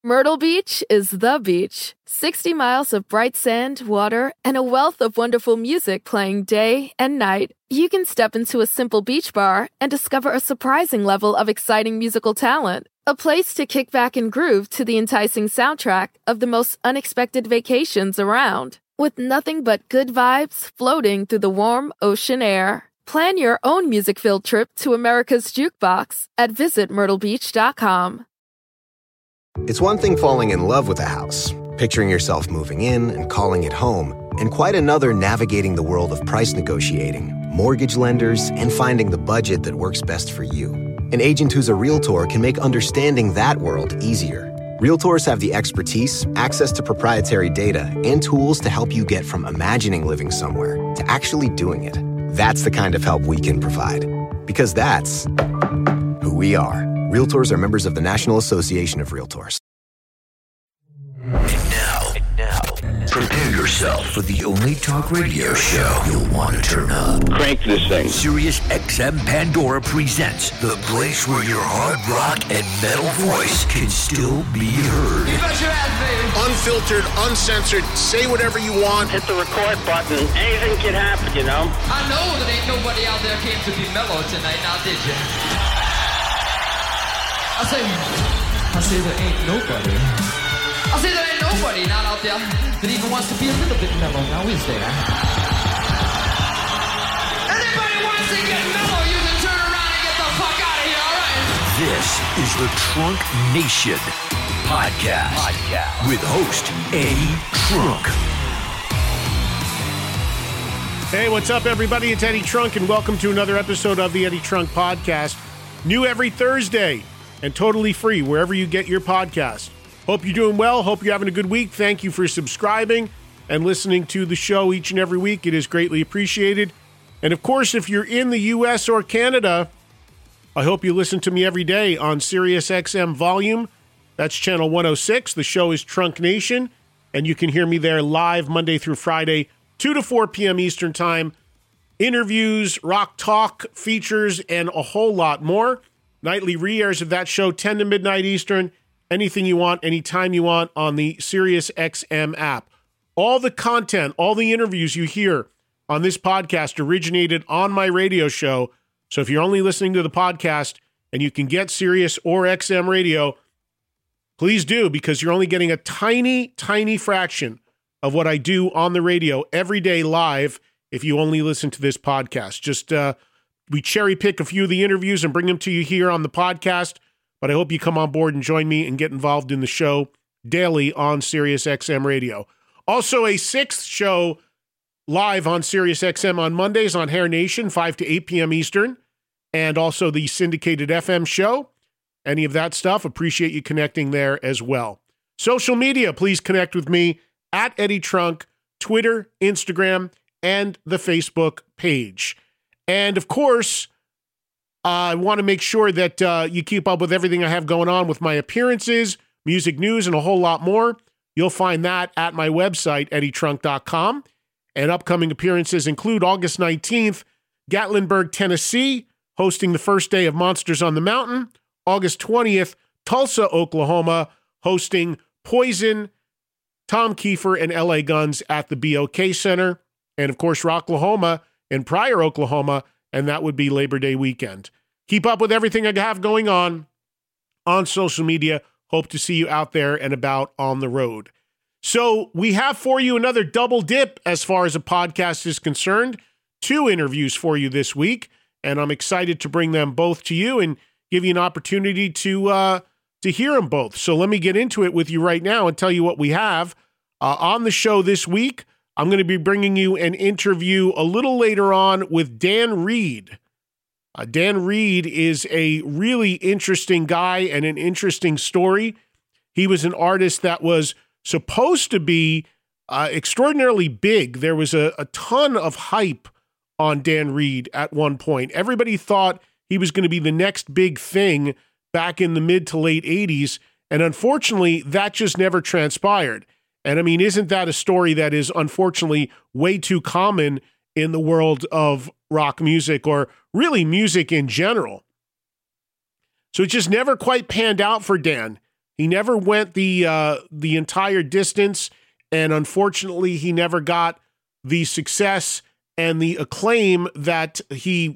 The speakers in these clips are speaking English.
Myrtle Beach is the beach. 60 miles of bright sand, water, and a wealth of wonderful music playing day and night. You can step into a simple beach bar and discover a surprising level of exciting musical talent. A place to kick back and groove to the enticing soundtrack of the most unexpected vacations around. With nothing but good vibes floating through the warm ocean air. Plan your own music-filled trip to America's Jukebox at visitmyrtlebeach.com. It's one thing falling in love with a house, picturing yourself moving in and calling it home, and quite another navigating the world of price negotiating, mortgage lenders, and finding the budget that works best for you. An agent who's a Realtor can make understanding that world easier. Realtors have the expertise, access to proprietary data, and tools to help you get from imagining living somewhere to actually doing it. That's the kind of help we can provide. Because that's who we are. Realtors are members of the National Association of Realtors. And now, prepare yourself for the only talk radio show you'll want to turn up. Crank this thing. Sirius XM Pandora presents the place where your hard rock and metal voice can still be heard. You bet your ass, baby. Unfiltered, uncensored, say whatever you want. Hit the record button. Anything can happen, you know? I know that ain't nobody out there came to be mellow tonight, now did you? I say there ain't nobody. I say there ain't nobody not out there that even wants to be a little bit mellow. Now is there? Anybody wants to get mellow, you can turn around and get the fuck out of here, all right? This is the Trunk Nation podcast with host Eddie Trunk. Hey, what's up, everybody? It's Eddie Trunk, and welcome to another episode of the Eddie Trunk podcast. New every Thursday. And totally free wherever you get your podcast. Hope you're doing well. Hope you're having a good week. Thank you for subscribing and listening to the show each and every week. It is greatly appreciated. And of course, if you're in the U.S. or Canada, I hope you listen to me every day on Sirius XM Volume. That's channel 106. The show is Trunk Nation, and you can hear me there live Monday through Friday, 2 to 4 p.m. Eastern Time. Interviews, rock talk, features, and a whole lot more. Nightly re-airs of that show, 10 to midnight Eastern. Anything you want, anytime you want on the Sirius XM app. All the content, all the interviews you hear on this podcast originated on my radio show. So if you're only listening to the podcast and you can get Sirius or XM radio, please do, because you're only getting a tiny, tiny fraction of what I do on the radio every day live if you only listen to this podcast. Just we cherry pick a few of the interviews and bring them to you here on the podcast, but I hope you come on board and join me and get involved in the show daily on Sirius XM Radio. Also, a sixth show live on Sirius XM on Mondays on Hair Nation, 5 to 8 p.m. Eastern, and also the syndicated FM show. Any of that stuff, appreciate you connecting there as well. Social media, please connect with me at Eddie Trunk, Twitter, Instagram, and the Facebook page. And, of course, I want to make sure that you keep up with everything I have going on with my appearances, music news, and a whole lot more. You'll find that at my website, eddietrunk.com. And upcoming appearances include August 19th, Gatlinburg, Tennessee, hosting the first day of Monsters on the Mountain. August 20th, Tulsa, Oklahoma, hosting Poison, Tom Kiefer, and LA Guns at the BOK Center. And, of course, Rocklahoma in Pryor, Oklahoma, and that would be Labor Day weekend. Keep up with everything I have going on social media. Hope to see you out there and about on the road. So we have for you another double dip as far as a podcast is concerned. 2 interviews for you this week, and I'm excited to bring them both to you and give you an opportunity to hear them both. So let me get into it with you right now and tell you what we have. On the show this week, I'm going to be bringing you an interview a little later on with Dan Reed. Dan Reed is a really interesting guy and an interesting story. He was an artist that was supposed to be extraordinarily big. There was a ton of hype on Dan Reed at one point. Everybody thought he was going to be the next big thing back in the mid to late 80s, and unfortunately, that just never transpired. And I mean, isn't that a story that is unfortunately way too common in the world of rock music or really music in general? So it just never quite panned out for Dan. He never went the entire distance, and unfortunately, he never got the success and the acclaim that he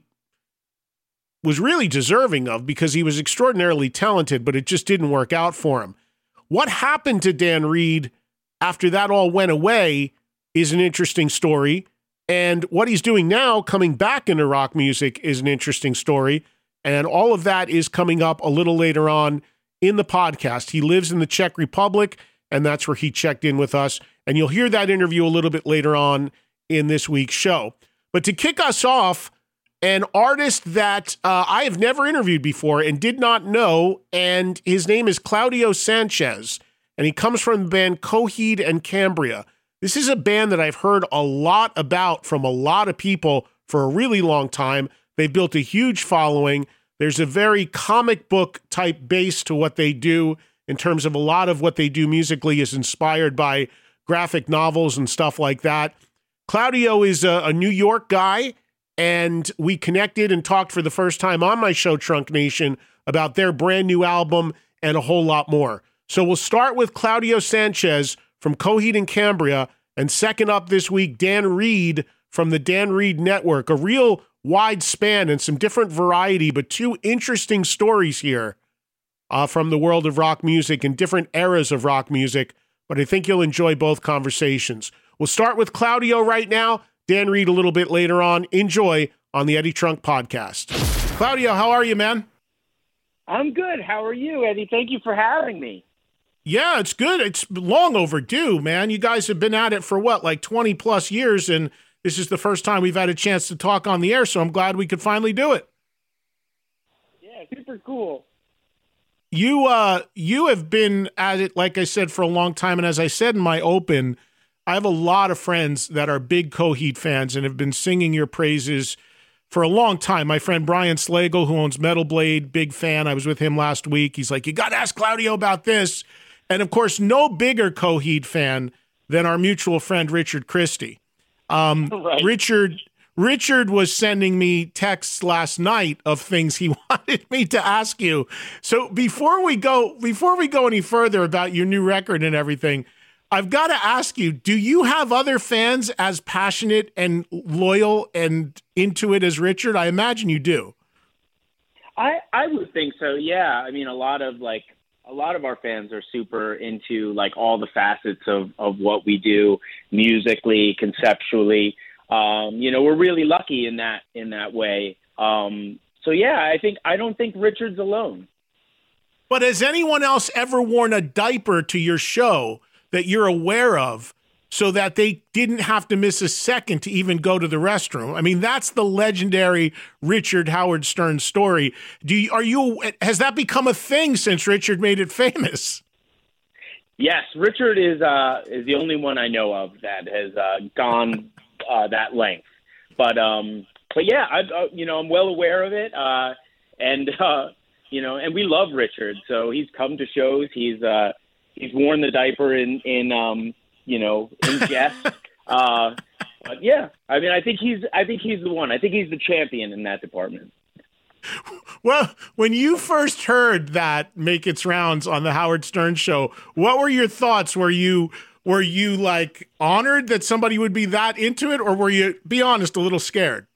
was really deserving of, because he was extraordinarily talented, but it just didn't work out for him. What happened to Dan Reed after that all went away is an interesting story. And what he's doing now, coming back into rock music, is an interesting story. And all of that is coming up a little later on in the podcast. He lives in the Czech Republic, and that's where he checked in with us. And you'll hear that interview a little bit later on in this week's show. But to kick us off, an artist that I have never interviewed before and did not know, and his name is Claudio Sanchez, and he comes from the band Coheed and Cambria. This is a band that I've heard a lot about from a lot of people for a really long time. They've built a huge following. There's a very comic book type base to what they do, in terms of a lot of what they do musically is inspired by graphic novels and stuff like that. Claudio is a New York guy, and we connected and talked for the first time on my show, Trunk Nation, about their brand new album and a whole lot more. So we'll start with Claudio Sanchez from Coheed and Cambria, and second up this week, Dan Reed from the Dan Reed Network. A real wide span and some different variety, but two interesting stories here from the world of rock music and different eras of rock music, but I think you'll enjoy both conversations. We'll start with Claudio right now, Dan Reed a little bit later on. Enjoy on the Eddie Trunk Podcast. Claudio, how are you, man? I'm good. How are you, Eddie? Thank you for having me. Yeah, it's good. It's long overdue, man. You guys have been at it for what, like 20 plus years, and this is the first time we've had a chance to talk on the air, so I'm glad we could finally do it. Yeah, super cool. You have been at it, like I said, for a long time, and as I said in my open, I have a lot of friends that are big Coheed fans and have been singing your praises for a long time. My friend Brian Slagle, who owns Metal Blade, big fan. I was with him last week. He's like, you got to ask Claudio about this. And of course, no bigger Coheed fan than our mutual friend, Richard Christie. Right. Richard was sending me texts last night of things he wanted me to ask you. So before we go any further about your new record and everything, I've got to ask you, do you have other fans as passionate and loyal and into it as Richard? I imagine you do. I would think so, yeah. I mean, a lot of our fans are super into like all the facets of what we do musically, conceptually. We're really lucky in that way. So yeah, I don't think Richard's alone. But has anyone else ever worn a diaper to your show that you're aware of, so that they didn't have to miss a second to even go to the restroom? I mean, that's the legendary Richard Howard Stern story. Has that become a thing since Richard made it famous? Yes, Richard is the only one I know of that has gone that length. But yeah, I'm well aware of it, and we love Richard. So he's come to shows. He's worn the diaper in jest. But yeah, I mean, I think he's the one. I think he's the champion in that department. Well, when you first heard that make its rounds on the Howard Stern show, what were your thoughts? Were you like honored that somebody would be that into it, or were you, be honest, a little scared?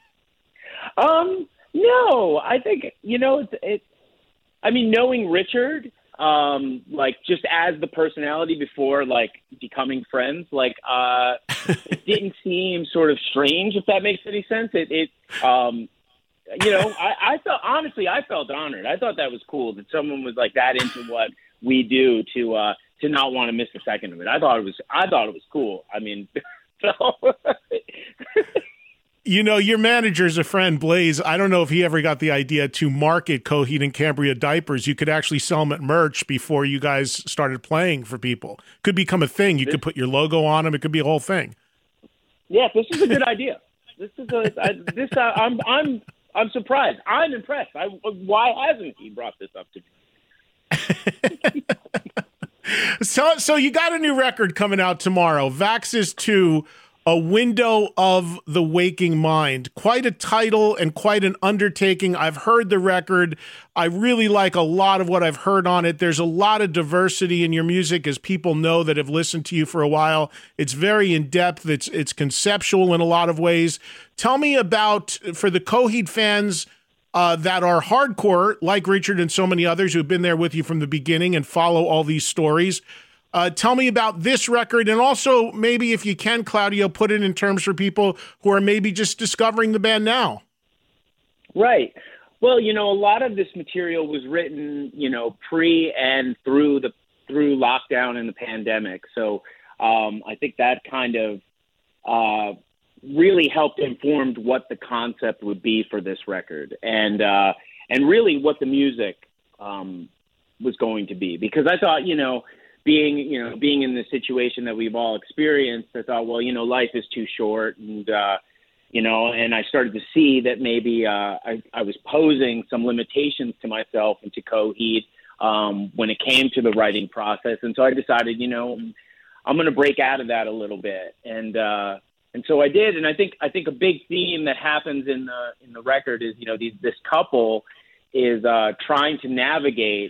No, I think, knowing Richard, like just as the personality before like becoming friends, like it didn't seem sort of strange, if that makes any sense. I felt honored. I thought that was cool that someone was like that into what we do to not want to miss a second of it. I thought it was cool. I mean, so your manager's a friend, Blaze. I don't know if he ever got the idea to market Coheed and Cambria diapers. You could actually sell them at merch before you guys started playing for people. Could become a thing. You could put your logo on them. It could be a whole thing. Yeah, this is a good idea. I'm surprised. I'm impressed. Why hasn't he brought this up to me? So you got a new record coming out tomorrow, Vaxis 2. A Window of the Waking Mind. Quite a title and quite an undertaking. I've heard the record. I really like a lot of what I've heard on it. There's a lot of diversity in your music, as people know that have listened to you for a while. It's very in-depth. It's conceptual in a lot of ways. Tell me about, for the Coheed fans that are hardcore, like Richard and so many others who've been there with you from the beginning and follow all these stories, tell me about this record, and also maybe if you can, Claudio, put it in terms for people who are maybe just discovering the band now. Right. Well, a lot of this material was written, pre and through lockdown and the pandemic. So I think that kind of really helped informed what the concept would be for this record, and really what the music was going to be. Because I thought, being in the situation that we've all experienced, I thought, well, life is too short, and and I started to see that maybe I was posing some limitations to myself and to Coheed when it came to the writing process, and so I decided, I'm going to break out of that a little bit, and so I did, and I think a big theme that happens in the record is, this couple is trying to navigate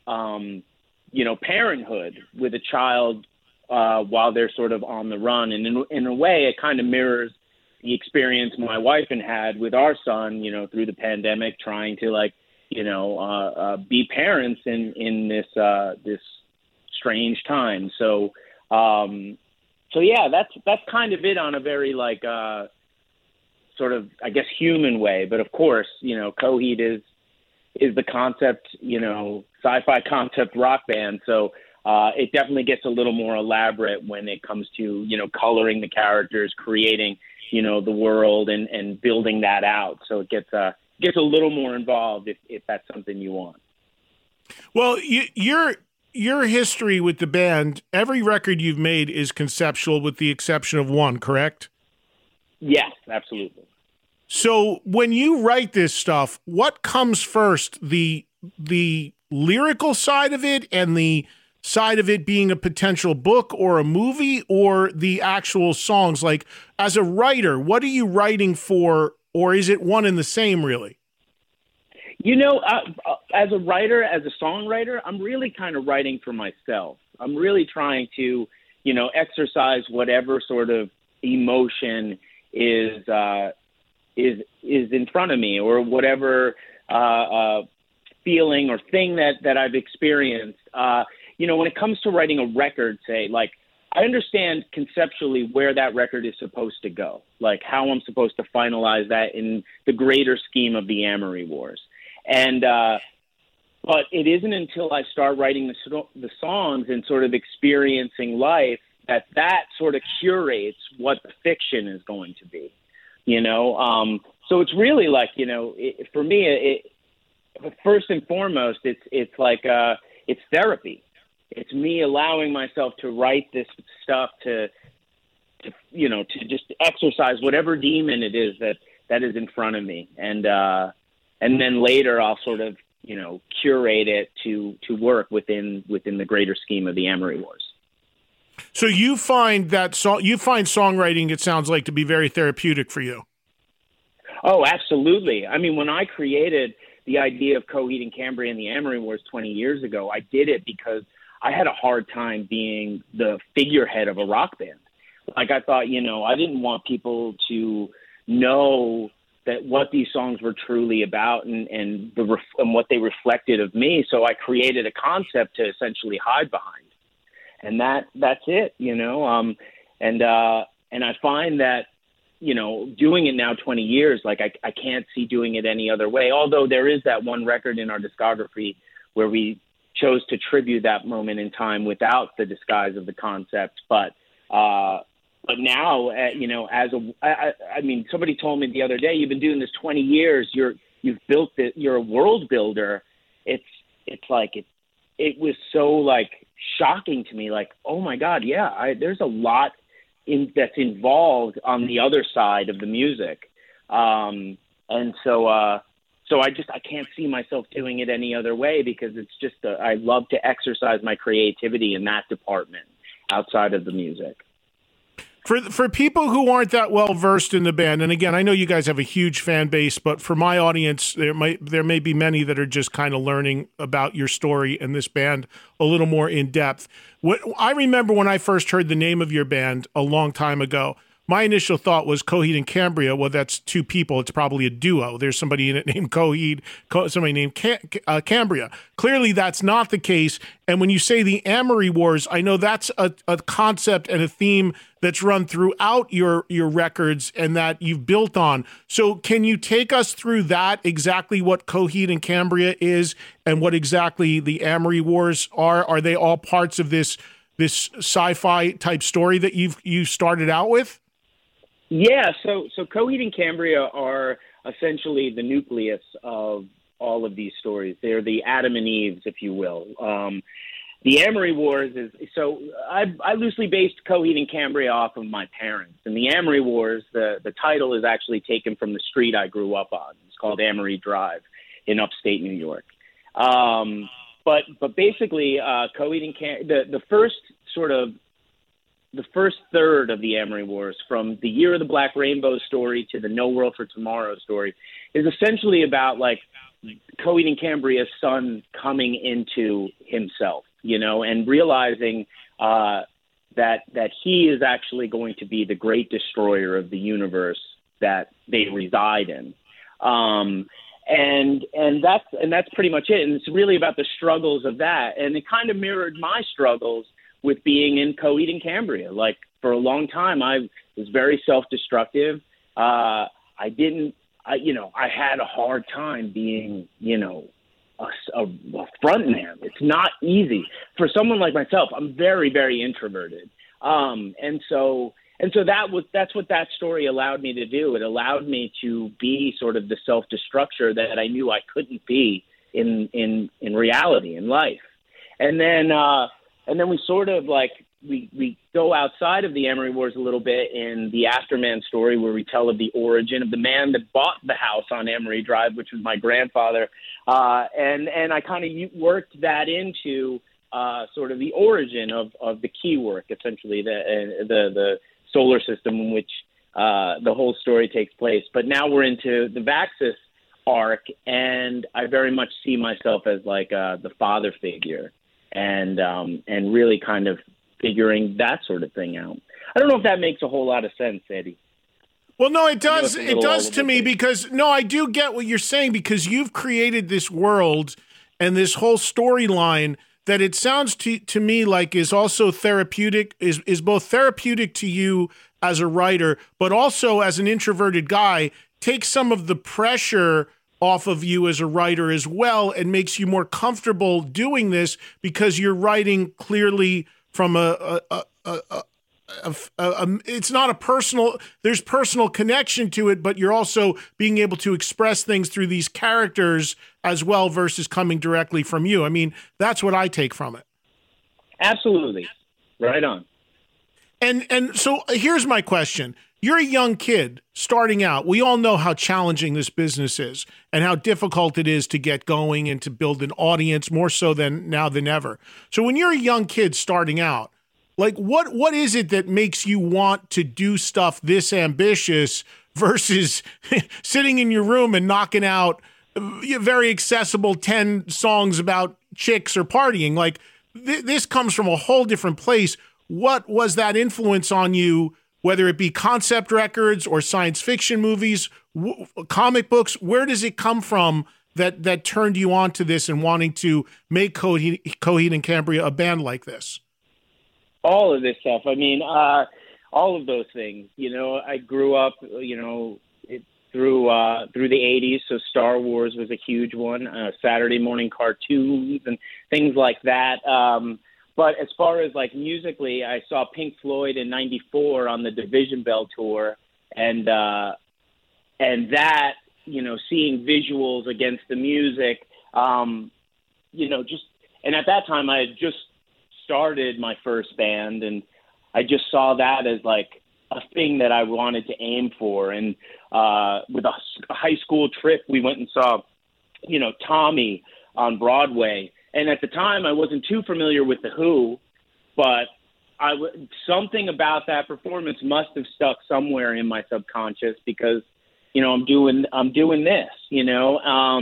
parenthood with a child while they're sort of on the run. And in a way, it kind of mirrors the experience my wife and had with our son, through the pandemic, trying to be parents in this strange time. So yeah, that's kind of it on a very sort of, I guess, human way. But of course, Coheed is the concept, sci-fi concept rock band. So it definitely gets a little more elaborate when it comes to, coloring the characters, creating, the world and building that out. So it gets a little more involved if that's something you want. Well, your history with the band, every record you've made is conceptual with the exception of one, correct? Yes, absolutely. So when you write this stuff, what comes first, the lyrical side of it and the side of it being a potential book or a movie, or the actual songs? Like, as a writer, what are you writing for, or is it one and the same, really? As a writer, as a songwriter, I'm really kind of writing for myself. I'm really trying to, exercise whatever sort of emotion is in front of me, or whatever feeling or thing that I've experienced. When it comes to writing a record, say, I understand conceptually where that record is supposed to go, like how I'm supposed to finalize that in the greater scheme of the Amory Wars. And but it isn't until I start writing the songs and sort of experiencing life that sort of curates what the fiction is going to be. So it's really for me, first and foremost, it's therapy. It's me allowing myself to write this stuff to just exercise whatever demon it is that is in front of me. And then later I'll sort of, curate it to work within the greater scheme of the Amory Wars. So you find songwriting, it sounds like, to be very therapeutic for you. Oh, absolutely. I mean, when I created the idea of Coheed and Cambria and the Amory Wars 20 years ago, I did it because I had a hard time being the figurehead of a rock band. I thought, I didn't want people to know that what these songs were truly about and what they reflected of me. So I created a concept to essentially hide behind. And that's it, and I find that, doing it now 20 years, I can't see doing it any other way. Although there is that one record in our discography where we chose to tribute that moment in time without the disguise of the concept. But now, I mean, somebody told me the other day, you've been doing this 20 years. You've built it. You're a world builder. It was so shocking to me. Oh my God, yeah. There's a lot that's involved on the other side of the music, and so I can't see myself doing it any other way, because it's just I love to exercise my creativity in that department outside of the music. For people who aren't that well versed in the band, and again, I know you guys have a huge fan base, but for my audience, there may be many that are just kind of learning about your story and this band a little more in depth. I remember when I first heard the name of your band a long time ago, my initial thought was Coheed and Cambria. Well, that's two people. It's probably a duo. There's somebody in it named Coheed, somebody named Cambria. Clearly, that's not the case. And when you say the Amory Wars, I know that's a concept and a theme that's run throughout your records and that you've built on. So can you take us through that, exactly what Coheed and Cambria is and what exactly the Amory Wars are? Are they all parts of this sci-fi type story that you started out with? Yeah, so Coheed and Cambria are essentially the nucleus of all of these stories. They're the Adam and Eves, if you will. The Amory Wars is so I loosely based Coheed and Cambria off of my parents, and the Amory Wars, the title is actually taken from the street I grew up on. It's called Amory Drive in upstate New York. But basically, Coheed and Cambria, the first third of the Amory Wars, from the Year of the Black Rainbow story to the No World for Tomorrow story, is essentially about like Coheed and Cambria's son coming into himself, and realizing that he is actually going to be the great destroyer of the universe that they reside in. And that's pretty much it. And it's really about the struggles of that. And it kind of mirrored my struggles with being in Coheed and Cambria. Like, for a long time, I was very self-destructive. I had a hard time being, a front man. It's not easy for someone like myself. I'm very, very introverted. And so that's what that story allowed me to do. It allowed me to be sort of the self-destructor that I knew I couldn't be in reality, in life. And then we sort of we go outside of the Amory Wars a little bit in the Afterman story, where we tell of the origin of the man that bought the house on Amory Drive, which was my grandfather. And I kind of worked that into sort of the origin of the key work, essentially the solar system in which the whole story takes place. But now we're into the Vaxis arc, and I very much see myself as like the father figure. And really kind of figuring that sort of thing out. I don't know if that makes a whole lot of sense, Eddie. Well, no, it does. It does to me because, no, I do get what you're saying, because you've created this world and this whole storyline that it sounds to me like is also therapeutic, is both therapeutic to you as a writer, but also as an introverted guy, takes some of the pressure off of you as a writer as well, and makes you more comfortable doing this because you're writing clearly from it's not a personal, there's personal connection to it, but you're also being able to express things through these characters as well versus coming directly from you. I mean, that's what I take from it. Absolutely. Right on. And so here's my question. You're a young kid starting out. We all know how challenging this business is and how difficult it is to get going and to build an audience, more so than now than ever. So when you're a young kid starting out, like what is it that makes you want to do stuff this ambitious versus sitting in your room and knocking out very accessible 10 songs about chicks or partying? Like this comes from a whole different place. What was that influence on you? Whether it be concept records or science fiction movies, comic books, where does it come from that turned you on to this and wanting to make Coheed and Cambria a band like this? All of this stuff. I mean, all of those things. I grew up, through the 80s, so Star Wars was a huge one, Saturday morning cartoons and things like that. But as far as like musically, I saw Pink Floyd in '94 on the Division Bell tour, and that, seeing visuals against the music, and at that time I had just started my first band, and I just saw that as like a thing that I wanted to aim for. And with a high school trip, we went and saw, Tommy on Broadway. And at the time, I wasn't too familiar with The Who, but something about that performance must have stuck somewhere in my subconscious because, you know, I'm doing this, you know.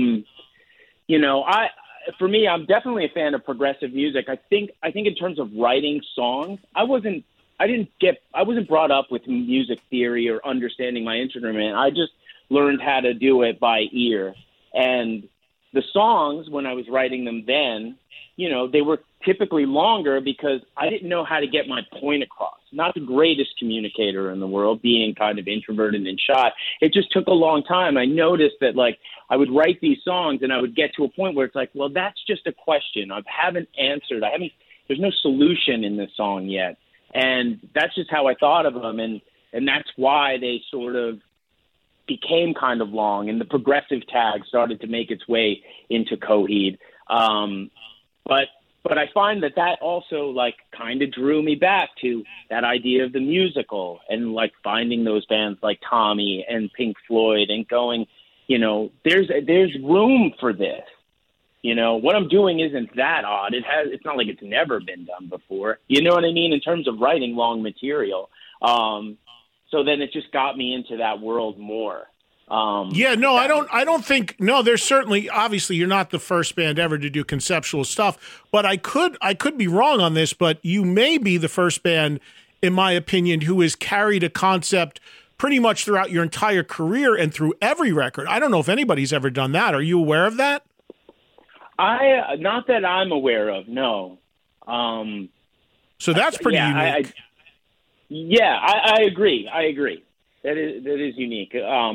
For me, I'm definitely a fan of progressive music. I think in terms of writing songs, I wasn't brought up with music theory or understanding my instrument. I just learned how to do it by ear. And the songs, when I was writing them then, you know, they were typically longer because I didn't know how to get my point across. Not the greatest communicator in the world, being kind of introverted and shy. It just took a long time. I noticed that, like, I would write these songs and I would get to a point where it's like, well, that's just a question. I haven't answered. There's no solution in this song yet. And that's just how I thought of them. And that's why they sort of became kind of long, and the progressive tag started to make its way into Coheed. But I find that also, like, kind of drew me back to that idea of the musical and, like, finding those bands like Tommy and Pink Floyd and going, you know, there's room for this. You know, what I'm doing isn't that odd. It's not like it's never been done before. You know what I mean? In terms of writing long material. So then it just got me into that world more. I don't think, there's certainly, obviously you're not the first band ever to do conceptual stuff, but I could be wrong on this, but you may be the first band, in my opinion, who has carried a concept pretty much throughout your entire career and through every record. I don't know if anybody's ever done that. Are you aware of that? Not that I'm aware of, no. So that's pretty unique. I agree. That is unique.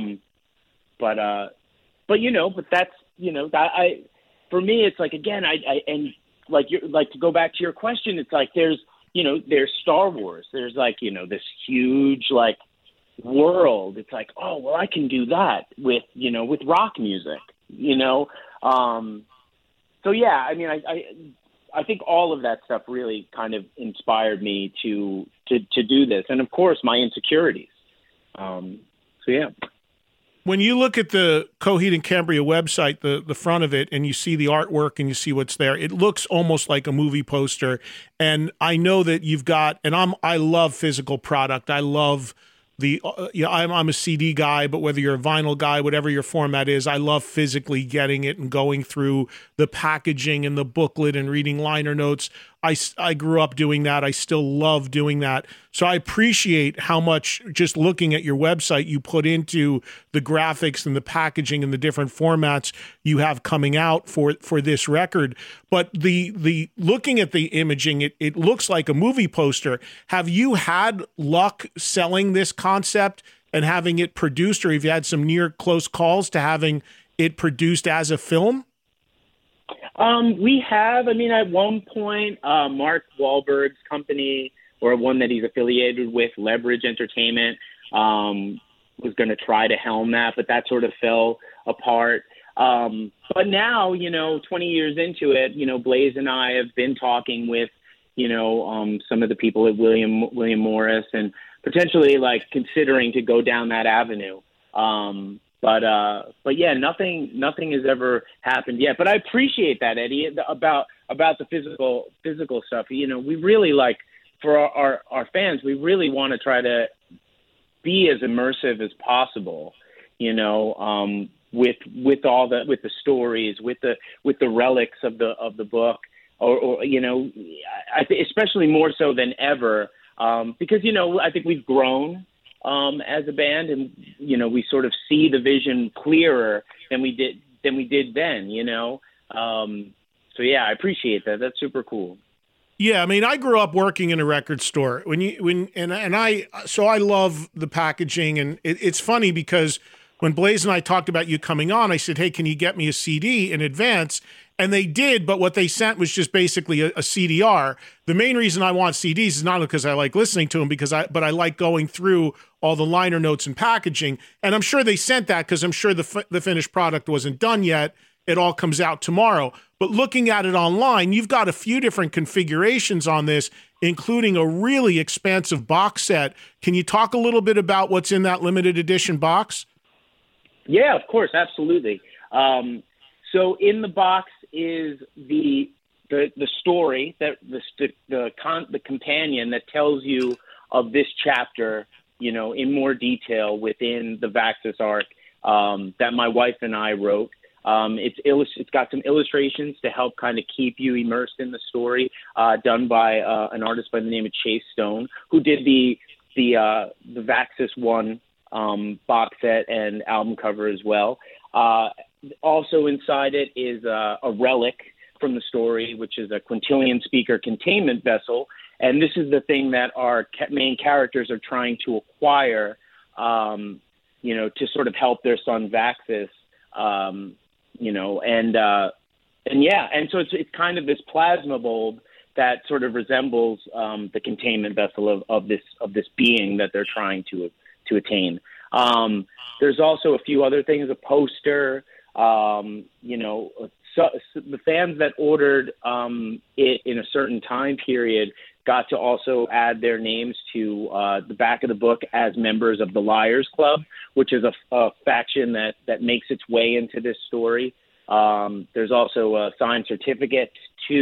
But you know, but that's, you know, that for me, it's like, again, to go back to your question, it's like, there's Star Wars. There's, like, you know, this huge, like, world. It's like, oh, well, I can do that with rock music, you know? So yeah, I mean, I think all of that stuff really kind of inspired me to do this. And of course my insecurities. So yeah. When you look at the Coheed and Cambria website, the front of it, and you see the artwork and you see what's there, it looks almost like a movie poster. And I know that you've got, and I love physical product. I love I'm a CD guy, but whether you're a vinyl guy, whatever your format is, I love physically getting it and going through the packaging and the booklet and reading liner notes. I grew up doing that. I still love doing that. So I appreciate how much, just looking at your website, you put into the graphics and the packaging and the different formats you have coming out for this record. But the looking at the imaging, it looks like a movie poster. Have you had luck selling this concept and having it produced, or have you had some near close calls to having it produced as a film? We have. I mean, at one point, Mark Wahlberg's company, or one that he's affiliated with, Leverage Entertainment, was going to try to helm that, but that sort of fell apart. But now, 20 years into it, Blaze and I have been talking with, some of the people at William Morris, and potentially, like, considering to go down that avenue. But yeah, nothing has ever happened yet. But I appreciate that, Eddie, about the physical stuff. We really, like, for our fans, we really want to try to be as immersive as possible, with the stories, with the relics of the book, or especially more so than ever, because I think we've grown as a band, and we sort of see the vision clearer than we did then. So yeah, I appreciate that. That's super cool. Yeah, I mean, I grew up working in a record store. So I love the packaging, and it's funny because when Blaze and I talked about you coming on, I said, "Hey, can you get me a CD in advance?" And they did, but what they sent was just basically a CDR. The main reason I want CDs is not because I like listening to them, but I like going through all the liner notes and packaging. And I'm sure they sent that because I'm sure the finished product wasn't done yet. It all comes out tomorrow. But looking at it online, you've got a few different configurations on this, including a really expansive box set. Can you talk a little bit about what's in that limited edition box? Yeah, of course, absolutely. So in the box is the the story that the companion that tells you of this chapter, you know, in more detail within the Vaxis arc that my wife and I wrote. It's got some illustrations to help kind of keep you immersed in the story, done by an artist by the name of Chase Stone, who did the Vaxis One box set and album cover as well. Also inside it is a relic from the story, which is a quintillion speaker containment vessel. And this is the thing that our main characters are trying to acquire, you know, to sort of help their son Vaxis, you know, and so it's kind of this plasma bulb that sort of resembles the containment vessel of this being that they're trying to attain. There's also a few other things, a poster, you know. So the fans that ordered it in a certain time period got to also add their names to the back of the book as members of the Liars Club, which is a faction that makes its way into this story. There's also a signed certificate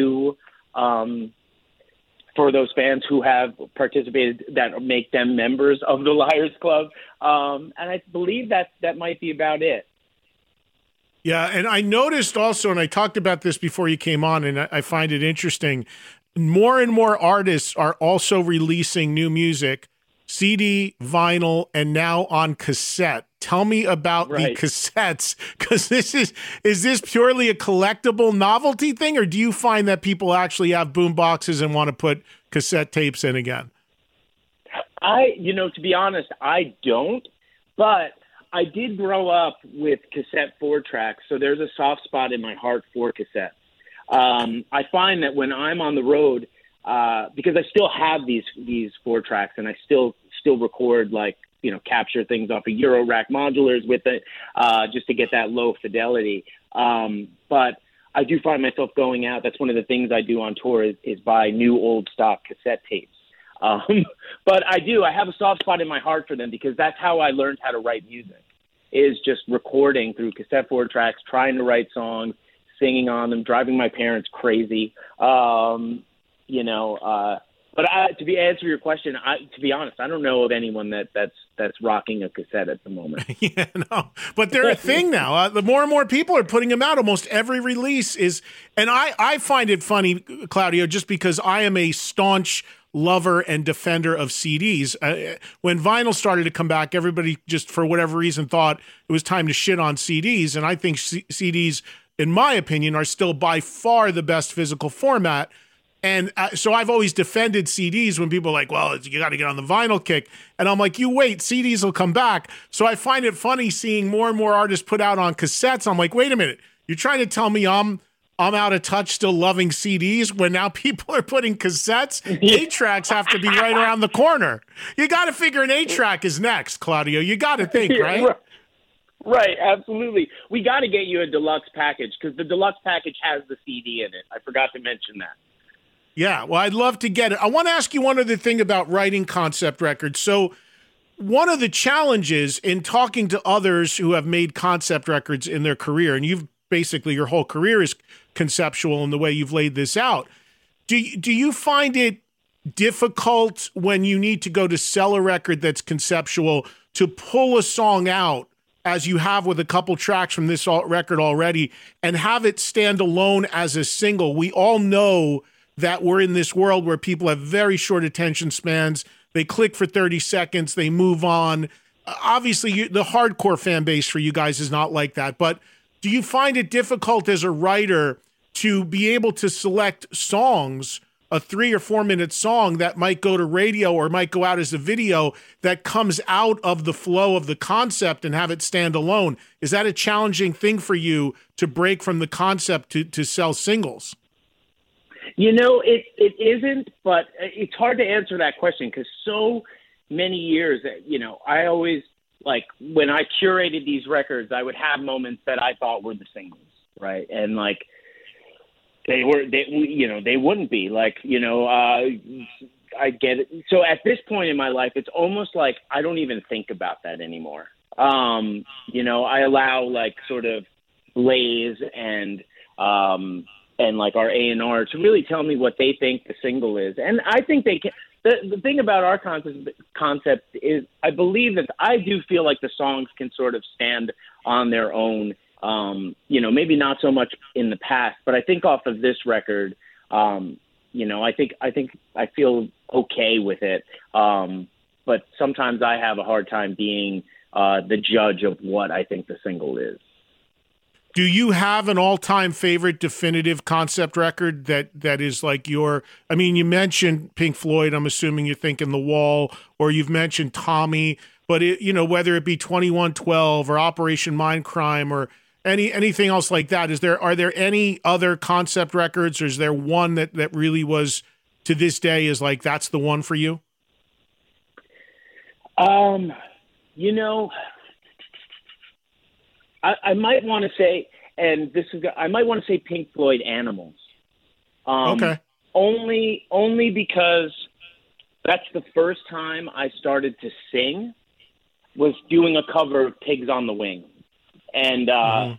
for those fans who have participated that make them members of the Liars Club. And I believe that might be about it. Yeah, and I noticed also, and I talked about this before you came on, and I find it interesting, more and more artists are also releasing new music, CD, vinyl, and now on cassette. Tell me about the cassettes, because is this purely a collectible novelty thing, or do you find that people actually have boom boxes and want to put cassette tapes in again? To be honest, I don't, but I did grow up with cassette 4-tracks, so there's a soft spot in my heart for cassettes. I find that when I'm on the road, because I still have these 4-tracks, and I still record, like, you know, capture things off of Eurorack modulars with it, just to get that low fidelity. But I do find myself going out. That's one of the things I do on tour is buy new old stock cassette tapes. But I have a soft spot in my heart for them, because that's how I learned how to write music, is just recording through cassette 4-tracks, trying to write songs, singing on them, driving my parents crazy. But to answer your question, to be honest, I don't know of anyone that's rocking a cassette at the moment. Yeah, no, but they're a thing now. The more and more people are putting them out. Almost every release is, and I find it funny, Claudio, just because I am a staunch lover and defender of CDs. When vinyl started to come back, everybody just, for whatever reason, thought it was time to shit on CDs. And I think CDs, in my opinion, are still by far the best physical format. And so I've always defended CDs when people are like, well, you got to get on the vinyl kick. And I'm like, you wait, CDs will come back. So I find it funny seeing more and more artists put out on cassettes. I'm like, wait a minute, you're trying to tell me I'm out of touch still loving CDs when now people are putting cassettes? 8-tracks have to be right around the corner. You got to figure an 8-track is next, Claudio. You got to think, right? Right, absolutely. We got to get you a deluxe package, because the deluxe package has the CD in it. I forgot to mention that. Yeah, well, I'd love to get it. I want to ask you one other thing about writing concept records. So one of the challenges in talking to others who have made concept records in their career, and you've basically your whole career is conceptual in the way you've laid this out. Do you find it difficult when you need to go to sell a record that's conceptual to pull a song out, as you have with a couple tracks from this record already, and have it stand alone as a single? We all know that we're in this world where people have very short attention spans. They click for 30 seconds, they move on. Obviously, the hardcore fan base for you guys is not like that, but do you find it difficult as a writer to be able to select songs, a 3 or 4 minute song that might go to radio or might go out as a video that comes out of the flow of the concept and have it stand alone? Is that a challenging thing for you to break from the concept to sell singles? You know, it isn't, but it's hard to answer that question, because so many years, you know, I always, like, when I curated these records, I would have moments that I thought were the singles, right? And, like, they wouldn't be. Like, you know, I get it. So at this point in my life, it's almost like I don't even think about that anymore. You know, I allow, like, sort of lays and, and like our A&R to really tell me what they think the single is. And I think they can. The thing about our concept is I believe that I do feel like the songs can sort of stand on their own. Maybe not so much in the past, but I think off of this record, I think I feel okay with it. But sometimes I have a hard time being the judge of what I think the single is. Do you have an all-time favorite definitive concept record that is like you mentioned Pink Floyd, I'm assuming you're thinking The Wall, or you've mentioned Tommy, but whether it be 2112 or Operation Mindcrime or anything else like that, are there any other concept records, or is there one that really was, to this day, is like that's the one for you? I might want to say, I might want to say Pink Floyd Animals. Okay. Only because that's the first time I started to sing, was doing a cover of Pigs on the Wing. And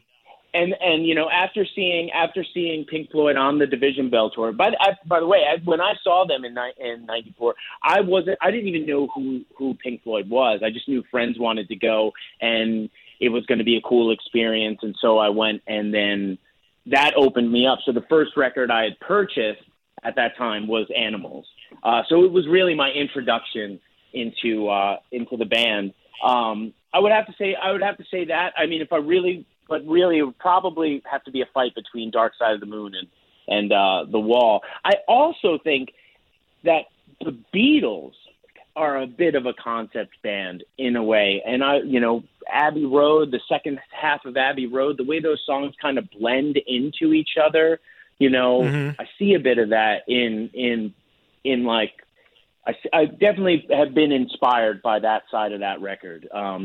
after seeing Pink Floyd on the Division Bell tour, by the way, when I saw them in '94, I didn't even know who Pink Floyd was. I just knew friends wanted to go, and it was going to be a cool experience. And so I went, and then that opened me up. So the first record I had purchased at that time was Animals. So it was really my introduction into the band. I would have to say that. I mean, but really it would probably have to be a fight between Dark Side of the Moon and The Wall. I also think that the Beatles are a bit of a concept band in a way. And Abbey Road, the second half of Abbey Road, the way those songs kind of blend into each other, I see a bit of that in like, I definitely have been inspired by that side of that record.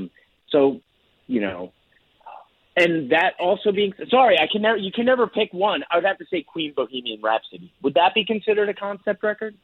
And that also being, sorry, you can never pick one. I would have to say Queen Bohemian Rhapsody. Would that be considered a concept record?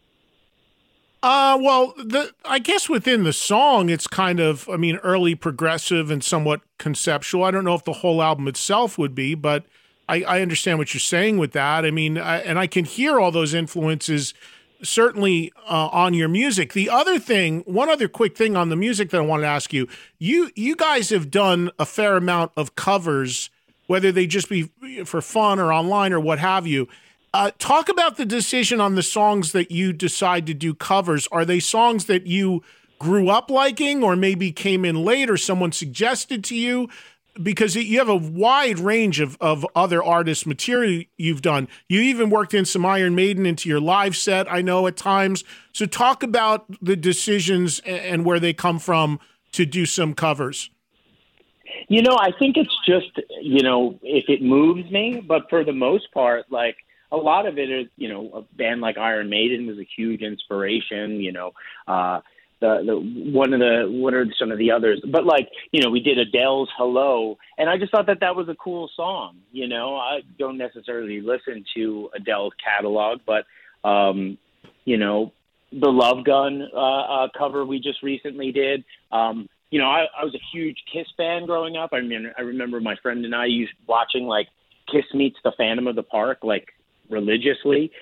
I guess within the song, it's kind of, early progressive and somewhat conceptual. I don't know if the whole album itself would be, but I understand what you're saying with that. And I can hear all those influences certainly on your music. The other thing, one other quick thing on the music that I wanted to ask you, you guys have done a fair amount of covers, whether they just be for fun or online or what have you. Talk about the decision on the songs that you decide to do covers. Are they songs that you grew up liking, or maybe came in late, or someone suggested to you? Because you have a wide range of other artists' material you've done. You even worked in some Iron Maiden into your live set, I know, at times. So talk about the decisions and where they come from to do some covers. I think it's just, if it moves me, but for the most part, like, a lot of it is, a band like Iron Maiden was a huge inspiration, what are some of the others? But we did Adele's Hello, and I just thought that was a cool song. I don't necessarily listen to Adele's catalog, but, the Love Gun cover we just recently did. I was a huge Kiss fan growing up. I remember my friend and I watching Kiss meets the Phantom of the Park, religiously.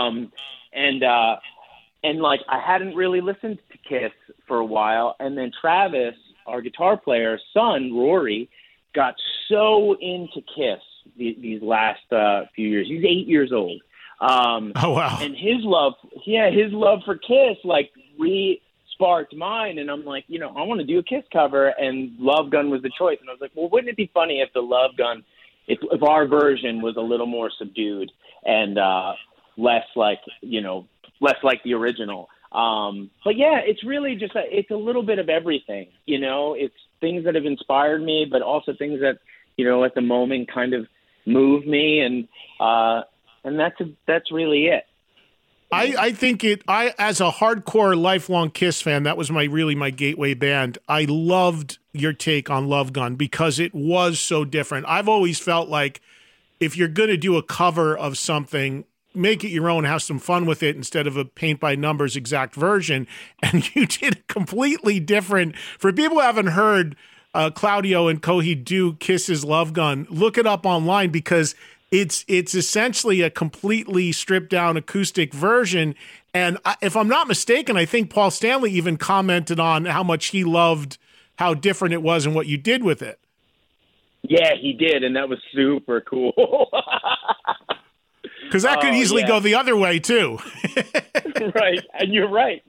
And I hadn't really listened to Kiss for a while. And then Travis, our guitar player's son, Rory, got so into Kiss these last few years. He's 8 years old. Oh, wow. And his love for Kiss, re-sparked mine. And I'm like, I want to do a Kiss cover. And Love Gun was the choice. And I was like, well, wouldn't it be funny if the Love Gun, if our version was a little more subdued and less like the original. But yeah, it's really just it's a little bit of everything. It's things that have inspired me, but also things that at the moment kind of move me, and that's really it. I think as a hardcore lifelong Kiss fan, that was my gateway band. I loved your take on Love Gun because it was so different. I've always felt like if you're going to do a cover of something, make it your own, have some fun with it instead of a paint by numbers exact version. And you did completely different. For people who haven't heard Claudio and Coheed do Kiss's Love Gun, look it up online because it's essentially a completely stripped down acoustic version. And if I'm not mistaken, I think Paul Stanley even commented on how much he loved how different it was and what you did with it. Yeah, he did, and that was super cool. Because that could easily go the other way, too. Right, and you're right.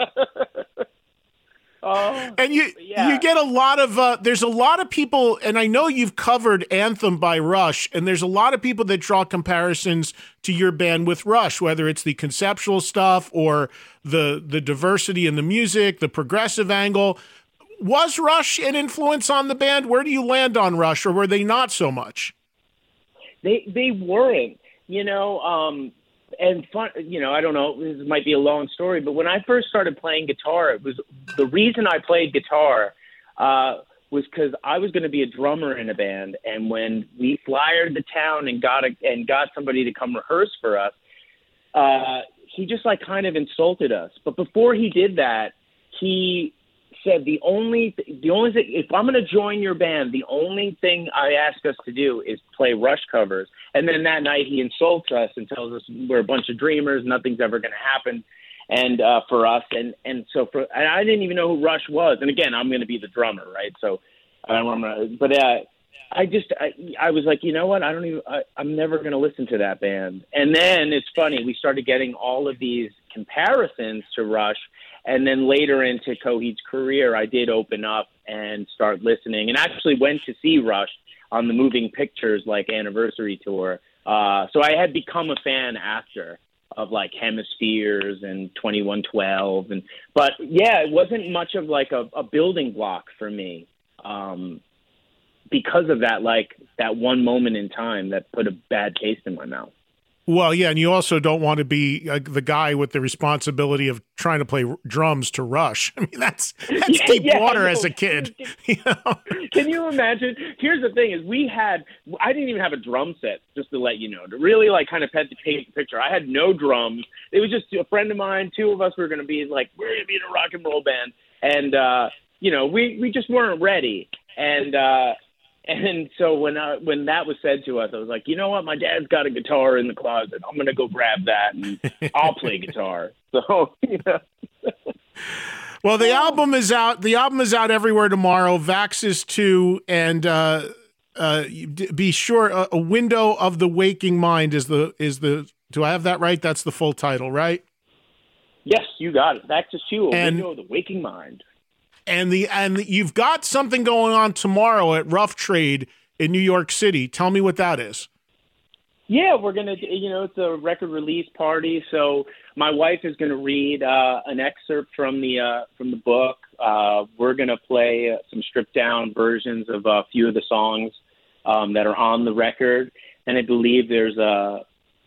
And you get a lot of, there's a lot of people, and I know you've covered Anthem by Rush, and there's a lot of people that draw comparisons to your band with Rush, whether it's the conceptual stuff or the diversity in the music, the progressive angle. Was Rush an influence on the band? Where do you land on Rush, or were they not so much? They weren't, and fun, I don't know, this might be a long story, but when I first started playing guitar, it was the reason I played guitar was because I was going to be a drummer in a band. And when we flyered the town and got somebody to come rehearse for us, he just kind of insulted us. But before he did that, he said the only thing, if I'm going to join your band, the only thing I ask us to do is play Rush covers. And then that night he insults us and tells us we're a bunch of dreamers, nothing's ever going to happen, and for us. And I didn't even know who Rush was. And again, I'm going to be the drummer, right? So I was like, you know what? I'm never going to listen to that band. And then it's funny, we started getting all of these comparisons to Rush. And then later into Coheed's career, I did open up and start listening, and actually went to see Rush on the Moving Pictures anniversary tour. So I had become a fan after of Hemispheres and 2112, but yeah, it wasn't much of a building block for me because of that that one moment in time that put a bad taste in my mouth. Well, yeah, and you also don't want to be the guy with the responsibility of trying to play drums to Rush. I mean, that's deep water as a kid. Can you imagine? Here's the thing: I didn't even have a drum set, just to let you know, to really kind of paint the picture. I had no drums. It was just a friend of mine. Two of us were going to be we're going to be in a rock and roll band, and we just weren't ready. And so when that was said to us, I was like, you know what? My dad's got a guitar in the closet. I'm going to go grab that, and I'll play guitar. So, Well, the album is out. The album is out everywhere tomorrow. Vaxis 2, and be sure A Window of the Waking Mind is the. Do I have that right? That's the full title, right? Yes, you got it. Vaxis 2, A Window of the Waking Mind. And you've got something going on tomorrow at Rough Trade in New York City. Tell me what that is. Yeah, we're going to, it's a record release party. So my wife is going to read an excerpt from the book. We're going to play some stripped down versions of a few of the songs that are on the record. And I believe there's the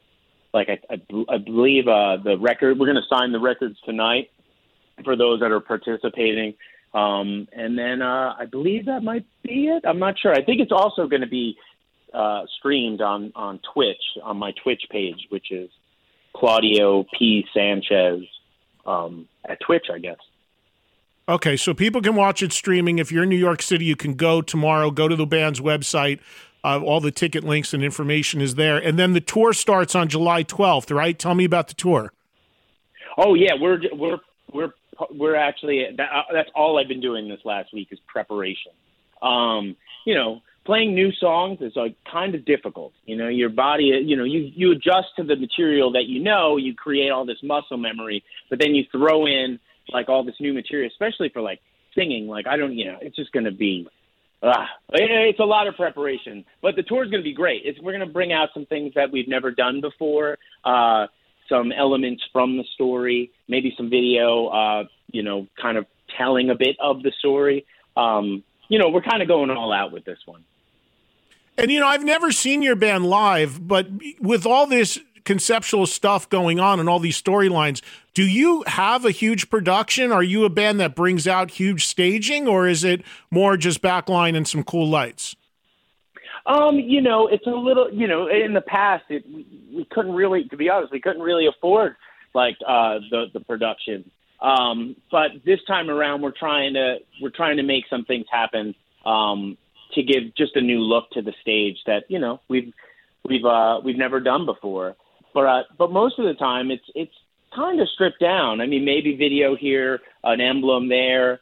record, we're going to sign the records tonight for those that are participating. And then I believe that might be it. I'm not sure. I think it's also going to be streamed on Twitch, on my Twitch page, which is Claudio P. Sanchez at Twitch, I guess. Okay, so people can watch it streaming. If you're in New York City, you can go tomorrow, go to the band's website. All the ticket links and information is there. And then the tour starts on July 12th, right? Tell me about the tour. Oh, yeah, we're actually that's all I've been doing this last week is preparation. Playing new songs is kind of difficult. Your body, you adjust to the material that you create all this muscle memory, but then you throw in all this new material, especially for singing. It's just going to be it's a lot of preparation, but the tour is going to be great. We're going to bring out some things that we've never done before. Some elements from the story, maybe some video, kind of telling a bit of the story. We're kind of going all out with this one. And, I've never seen your band live, but with all this conceptual stuff going on and all these storylines, do you have a huge production? Are you a band that brings out huge staging, or is it more just backline and some cool lights? It's a little, in the past, we couldn't really, to be honest, afford the production. But this time around, we're trying to make some things happen, to give just a new look to the stage that, we've never done before. But most of the time it's kind of stripped down. I mean, maybe video here, an emblem there.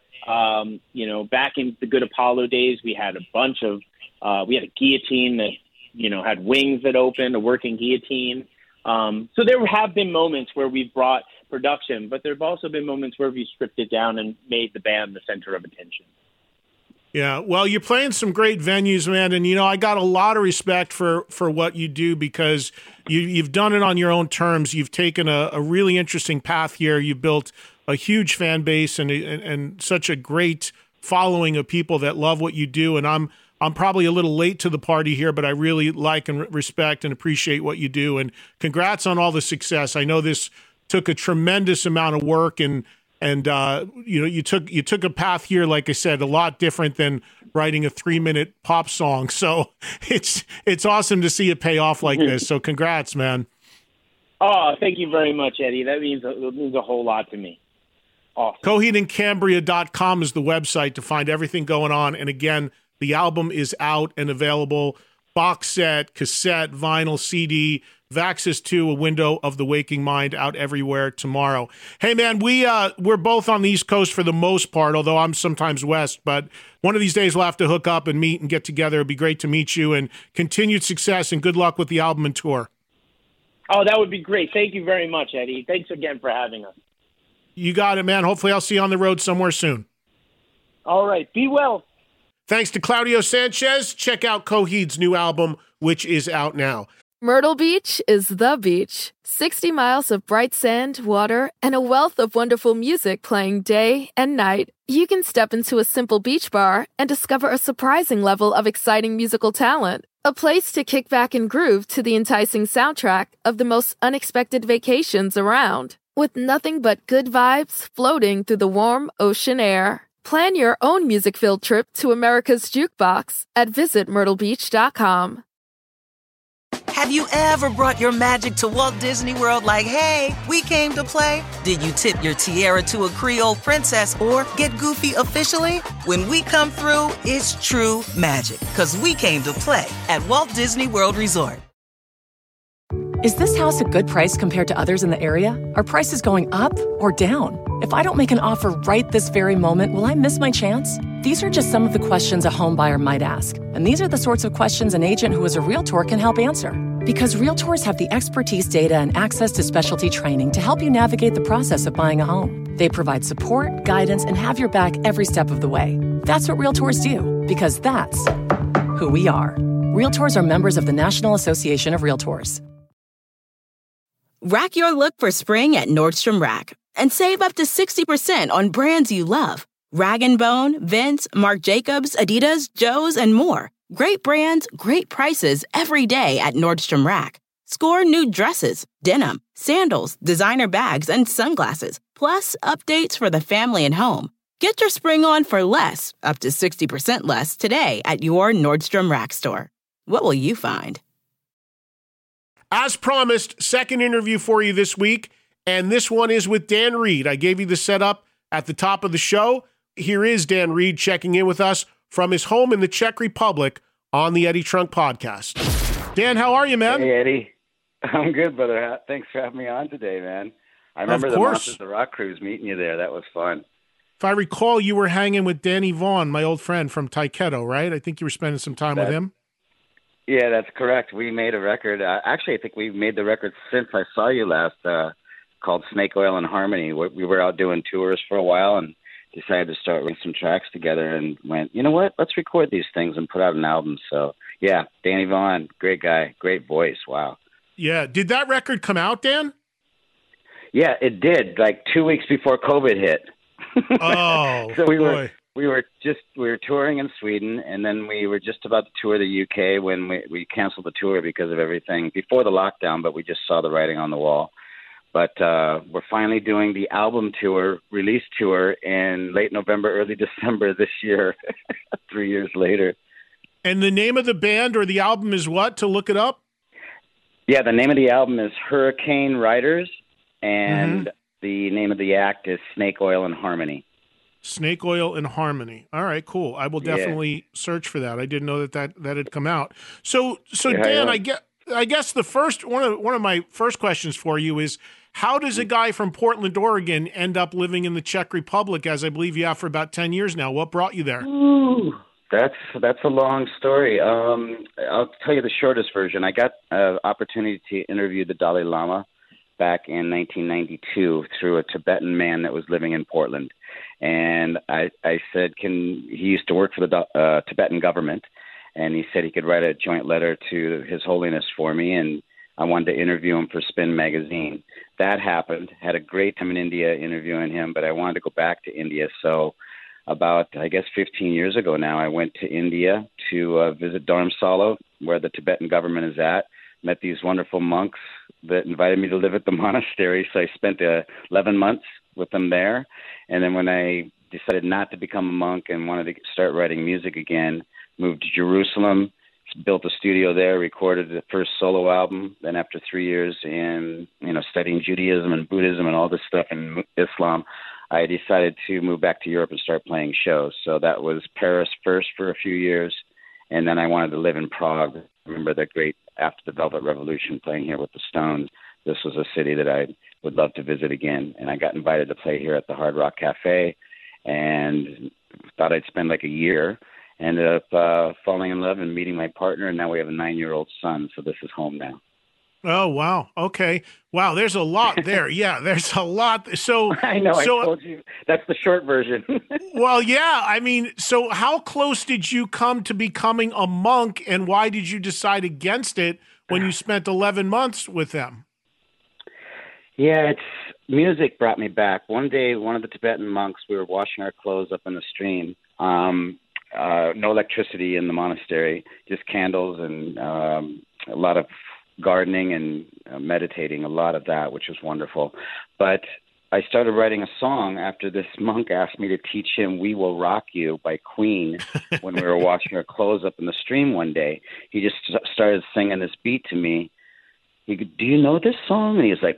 Back in the Good Apollo days, we had a bunch of we had a guillotine that had wings that opened, a working guillotine. So there have been moments where we've brought production, but there have also been moments where we've stripped it down and made the band the center of attention. Yeah, well, you're playing some great venues, man, and I got a lot of respect for what you do because you've done it on your own terms. You've taken a really interesting path here. You've built a huge fan base and such a great following of people that love what you do. And I'm probably a little late to the party here, but I really like and respect and appreciate what you do. And congrats on all the success. I know this took a tremendous amount of work and you took a path here, like I said, a lot different than writing a 3-minute pop song. So it's awesome to see it pay off like this. So congrats, man. Oh, thank you very much, Eddie. That means a whole lot to me. Awesome. CoheedandCambria.com is the website to find everything going on. And again, the album is out and available. Box set, cassette, vinyl, CD, Vaxis 2, A Window of the Waking Mind, out everywhere tomorrow. Hey, man, we're both on the East Coast for the most part, although I'm sometimes West. But one of these days we'll have to hook up and meet and get together. It'd be great to meet you, and continued success and good luck with the album and tour. Oh, that would be great. Thank you very much, Eddie. Thanks again for having us. You got it, man. Hopefully I'll see you on the road somewhere soon. All right. Be well. Thanks to Claudio Sanchez. Check out Coheed's new album, which is out now. Myrtle Beach is the beach. 60 miles of bright sand, water, and a wealth of wonderful music playing day and night. You can step into a simple beach bar and discover a surprising level of exciting musical talent. A place to kick back and groove to the enticing soundtrack of the most unexpected vacations around. With nothing but good vibes floating through the warm ocean air. Plan your own music-filled trip to America's Jukebox at visitmyrtlebeach.com. Have you ever brought your magic to Walt Disney World like, hey, we came to play? Did you tip your tiara to a Creole princess or get goofy officially? When we come through, it's true magic, because we came to play at Walt Disney World Resort. Is this house a good price compared to others in the area? Are prices going up or down? If I don't make an offer right this very moment, will I miss my chance? These are just some of the questions a home buyer might ask. And these are the sorts of questions an agent who is a Realtor can help answer. Because Realtors have the expertise, data, and access to specialty training to help you navigate the process of buying a home. They provide support, guidance, and have your back every step of the way. That's what Realtors do, because that's who we are. Realtors are members of the National Association of Realtors. Rack your look for spring at Nordstrom Rack and save up to 60% on brands you love. Rag & Bone, Vince, Marc Jacobs, Adidas, Joe's, and more. Great brands, great prices every day at Nordstrom Rack. Score new dresses, denim, sandals, designer bags, and sunglasses, plus updates for the family and home. Get your spring on for less, up to 60% less, today at your Nordstrom Rack store. What will you find? As promised, second interview for you this week, and this one is with Dan Reed. I gave you the setup at the top of the show. Here is Dan Reed checking in with us from his home in the Czech Republic on the Eddie Trunk Podcast. Dan, how are you, man? Hey, Eddie. I'm good, brother. Thanks for having me on today, man. I remember the Monsters of the Rock cruise meeting you there. That was fun. If I recall, you were hanging with Danny Vaughn, my old friend from Taiketo, right? I think you were spending some time with him. Yeah, that's correct. We made a record. Actually, I think we've made the record since I saw you last, called Snake Oil and Harmony. We were out doing tours for a while and decided to start writing some tracks together and went, you know what, let's record these things and put out an album. So, yeah, Danny Vaughn, great guy, great voice. Wow. Yeah. Did that record come out, Dan? Yeah, it did, like 2 weeks before COVID hit. Oh, so we were touring in Sweden, and then we were just about to tour the UK when we canceled the tour because of everything before the lockdown, but we just saw the writing on the wall. But we're finally doing the album tour, release tour, in late November, early December this year, 3 years later. And the name of the band or the album is what, to look it up? Yeah, the name of the album is Hurricane Riders, and the name of the act is Snake Oil and Harmony. Snake Oil and Harmony. All right, cool. I will definitely search for that. I didn't know that had come out. So Dan, I guess one of my first questions for you is, how does a guy from Portland, Oregon, end up living in the Czech Republic, as I believe you have for about 10 years now? What brought you there? Ooh, that's a long story. I'll tell you the shortest version. I got an opportunity to interview the Dalai Lama back in 1992 through a Tibetan man that was living in Portland. And I said, he used to work for the Tibetan government, and he said he could write a joint letter to His Holiness for me, and I wanted to interview him for Spin Magazine. That happened. Had a great time in India interviewing him, but I wanted to go back to India. So about, 15 years ago now, I went to India to visit Dharamsala, where the Tibetan government is at. Met these wonderful monks that invited me to live at the monastery. So I spent 11 months with them there. And then when I decided not to become a monk and wanted to start writing music again, moved to Jerusalem, built a studio there, recorded the first solo album. Then after 3 years in, studying Judaism and Buddhism and all this stuff in Islam, I decided to move back to Europe and start playing shows. So that was Paris first for a few years. And then I wanted to live in Prague. I remember the great after the Velvet Revolution playing here with the Stones. This was a city that I would love to visit again. And I got invited to play here at the Hard Rock Cafe and thought I'd spend like a year. Ended up falling in love and meeting my partner, and now we have a 9-year-old son, so this is home now. Oh, wow. Okay. Wow, there's a lot there. Yeah, there's a lot. So I know, I told you. That's the short version. Well, yeah, I mean, so how close did you come to becoming a monk, and why did you decide against it when you spent 11 months with them? Yeah, music brought me back. One day, one of the Tibetan monks, we were washing our clothes up in the stream. No electricity in the monastery, just candles and a lot of gardening and meditating, a lot of that, which was wonderful. But I started writing a song after this monk asked me to teach him We Will Rock You by Queen when we were washing our clothes up in the stream one day. He just started singing this beat to me. He goes, "Do you know this song?" And he was like,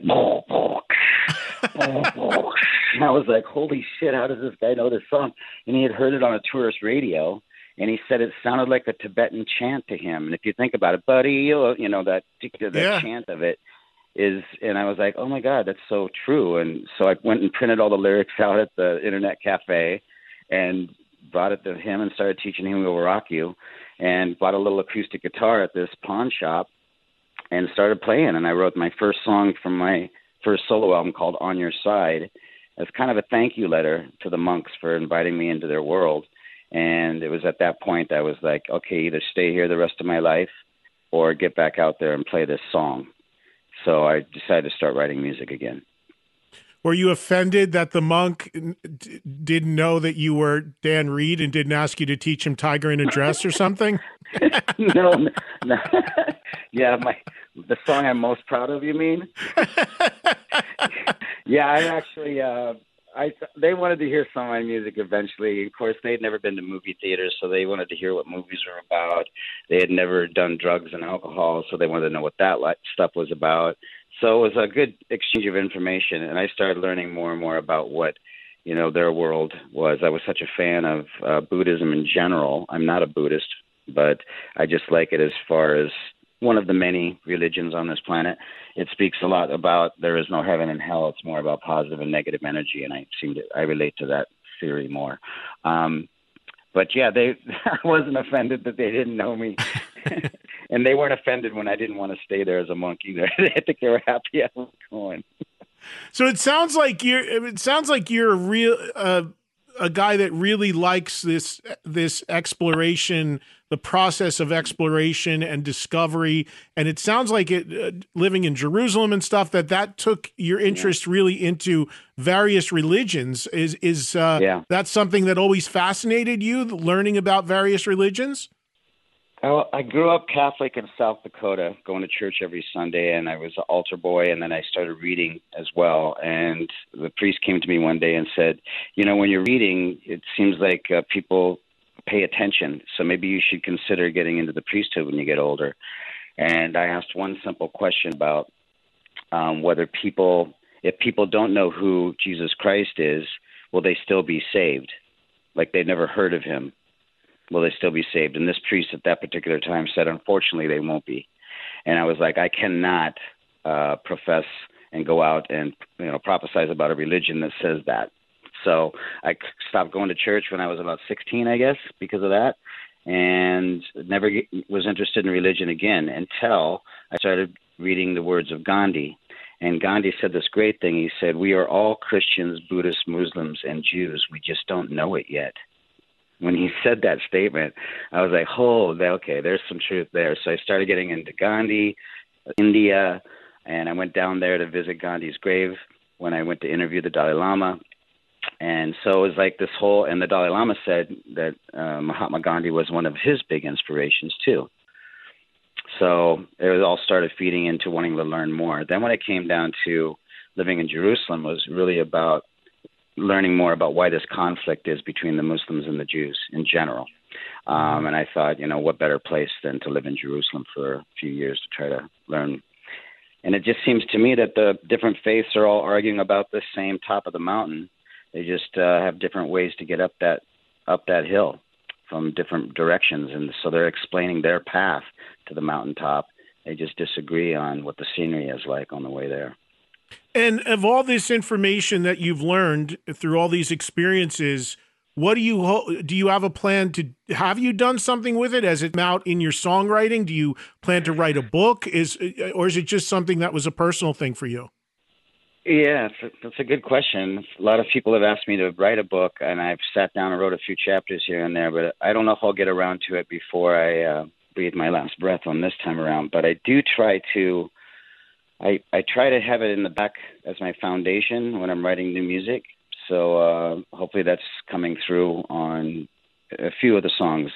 and I was like, holy shit, how does this guy know this song? And he had heard it on a tourist radio, and he said it sounded like a Tibetan chant to him. And if you think about it, buddy, that chant of it is, and I was like, oh my God, that's so true. And so I went and printed all the lyrics out at the internet cafe and brought it to him and started teaching him We Will Rock You, and bought a little acoustic guitar at this pawn shop and started playing. And I wrote my first song from my first solo album called On Your Side as kind of a thank you letter to the monks for inviting me into their world. And it was at that point I was like, okay, either stay here the rest of my life or get back out there and play this song. So I decided to start writing music again. Were you offended that the monk didn't know that you were Dan Reed and didn't ask you to teach him Tiger in a Dress or something? No. Yeah, the song I'm most proud of, you mean? Yeah, I actually, they wanted to hear some of my music eventually. Of course, they'd never been to movie theaters, so they wanted to hear what movies were about. They had never done drugs and alcohol, so they wanted to know what that stuff was about. So it was a good exchange of information, and I started learning more and more about what, their world was. I was such a fan of Buddhism in general. I'm not a Buddhist, but I just like it as far as one of the many religions on this planet. It speaks a lot about there is no heaven and hell. It's more about positive and negative energy, and I relate to that theory more. But yeah, I wasn't offended that they didn't know me, and they weren't offended when I didn't want to stay there as a monk either. I think they were happy I was going. So it sounds like you're a real a guy that really likes this exploration, the process of exploration and discovery. And it sounds like living in Jerusalem and stuff, that took your interest really into various religions. Is that something that always fascinated you, learning about various religions? I grew up Catholic in South Dakota, going to church every Sunday, and I was an altar boy, and then I started reading as well. And the priest came to me one day and said, when you're reading, it seems like people pay attention, so maybe you should consider getting into the priesthood when you get older. And I asked one simple question about whether if people don't know who Jesus Christ is, will they still be saved? Like they've never heard of him. Will they still be saved? And this priest at that particular time said, unfortunately, they won't be. And I was like, I cannot profess and go out and prophesize about a religion that says that. So I stopped going to church when I was about 16, I guess, because of that, and never was interested in religion again until I started reading the words of Gandhi. And Gandhi said this great thing. He said, "We are all Christians, Buddhists, Muslims, and Jews. We just don't know it yet." When he said that statement, I was like, oh, okay, there's some truth there. So I started getting into Gandhi, India, and I went down there to visit Gandhi's grave when I went to interview the Dalai Lama. And so it was like this whole, and the Dalai Lama said that Mahatma Gandhi was one of his big inspirations too. So it all started feeding into wanting to learn more. Then when it came down to living in Jerusalem, it was really about learning more about why this conflict is between the Muslims and the Jews in general. And I thought, what better place than to live in Jerusalem for a few years to try to learn. And it just seems to me that the different faiths are all arguing about the same top of the mountain. They just have different ways to get up that hill from different directions. And so they're explaining their path to the mountaintop. They just disagree on what the scenery is like on the way there. And of all this information that you've learned through all these experiences, what do you have a plan to, have you done something with it? Has it come out in your songwriting? Do you plan to write a book? Or is it just something that was a personal thing for you? Yeah, that's a good question. A lot of people have asked me to write a book, and I've sat down and wrote a few chapters here and there, but I don't know if I'll get around to it before I breathe my last breath on this time around. But I do try to I try to have it in the back as my foundation when I'm writing new music. So hopefully that's coming through on a few of the songs,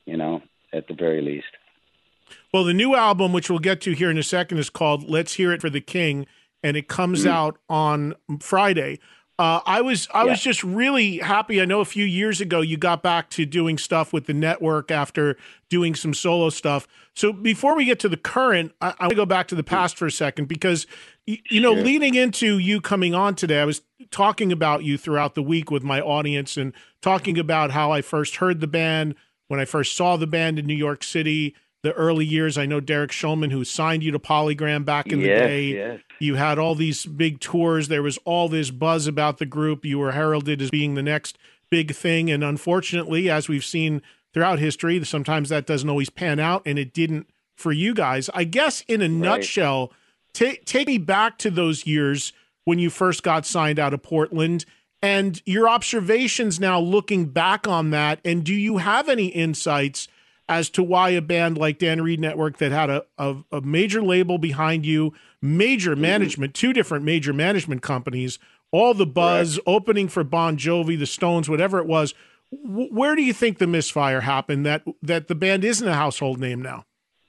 at the very least. Well, the new album, which we'll get to here in a second, is called Let's Hear It for the King, and it comes out on Friday. I was just really happy. I know a few years ago you got back to doing stuff with the network after doing some solo stuff. So before we get to the current, I want to go back to the past for a second, because, leading into you coming on today, I was talking about you throughout the week with my audience and talking about how I first heard the band, when I first saw the band in New York City, the early years. I know Derek Schulman, who signed you to Polygram back in the day. Yes. You had all these big tours. There was all this buzz about the group. You were heralded as being the next big thing. And unfortunately, as we've seen throughout history, sometimes that doesn't always pan out, and it didn't for you guys. I guess in a nutshell, take me back to those years when you first got signed out of Portland and your observations now looking back on that. And do you have any insights as to why a band like Dan Reed Network, that had a major label behind you, major management, two different major management companies, all the buzz, opening for Bon Jovi, the Stones, whatever it was, where do you think the misfire happened that the band isn't a household name now?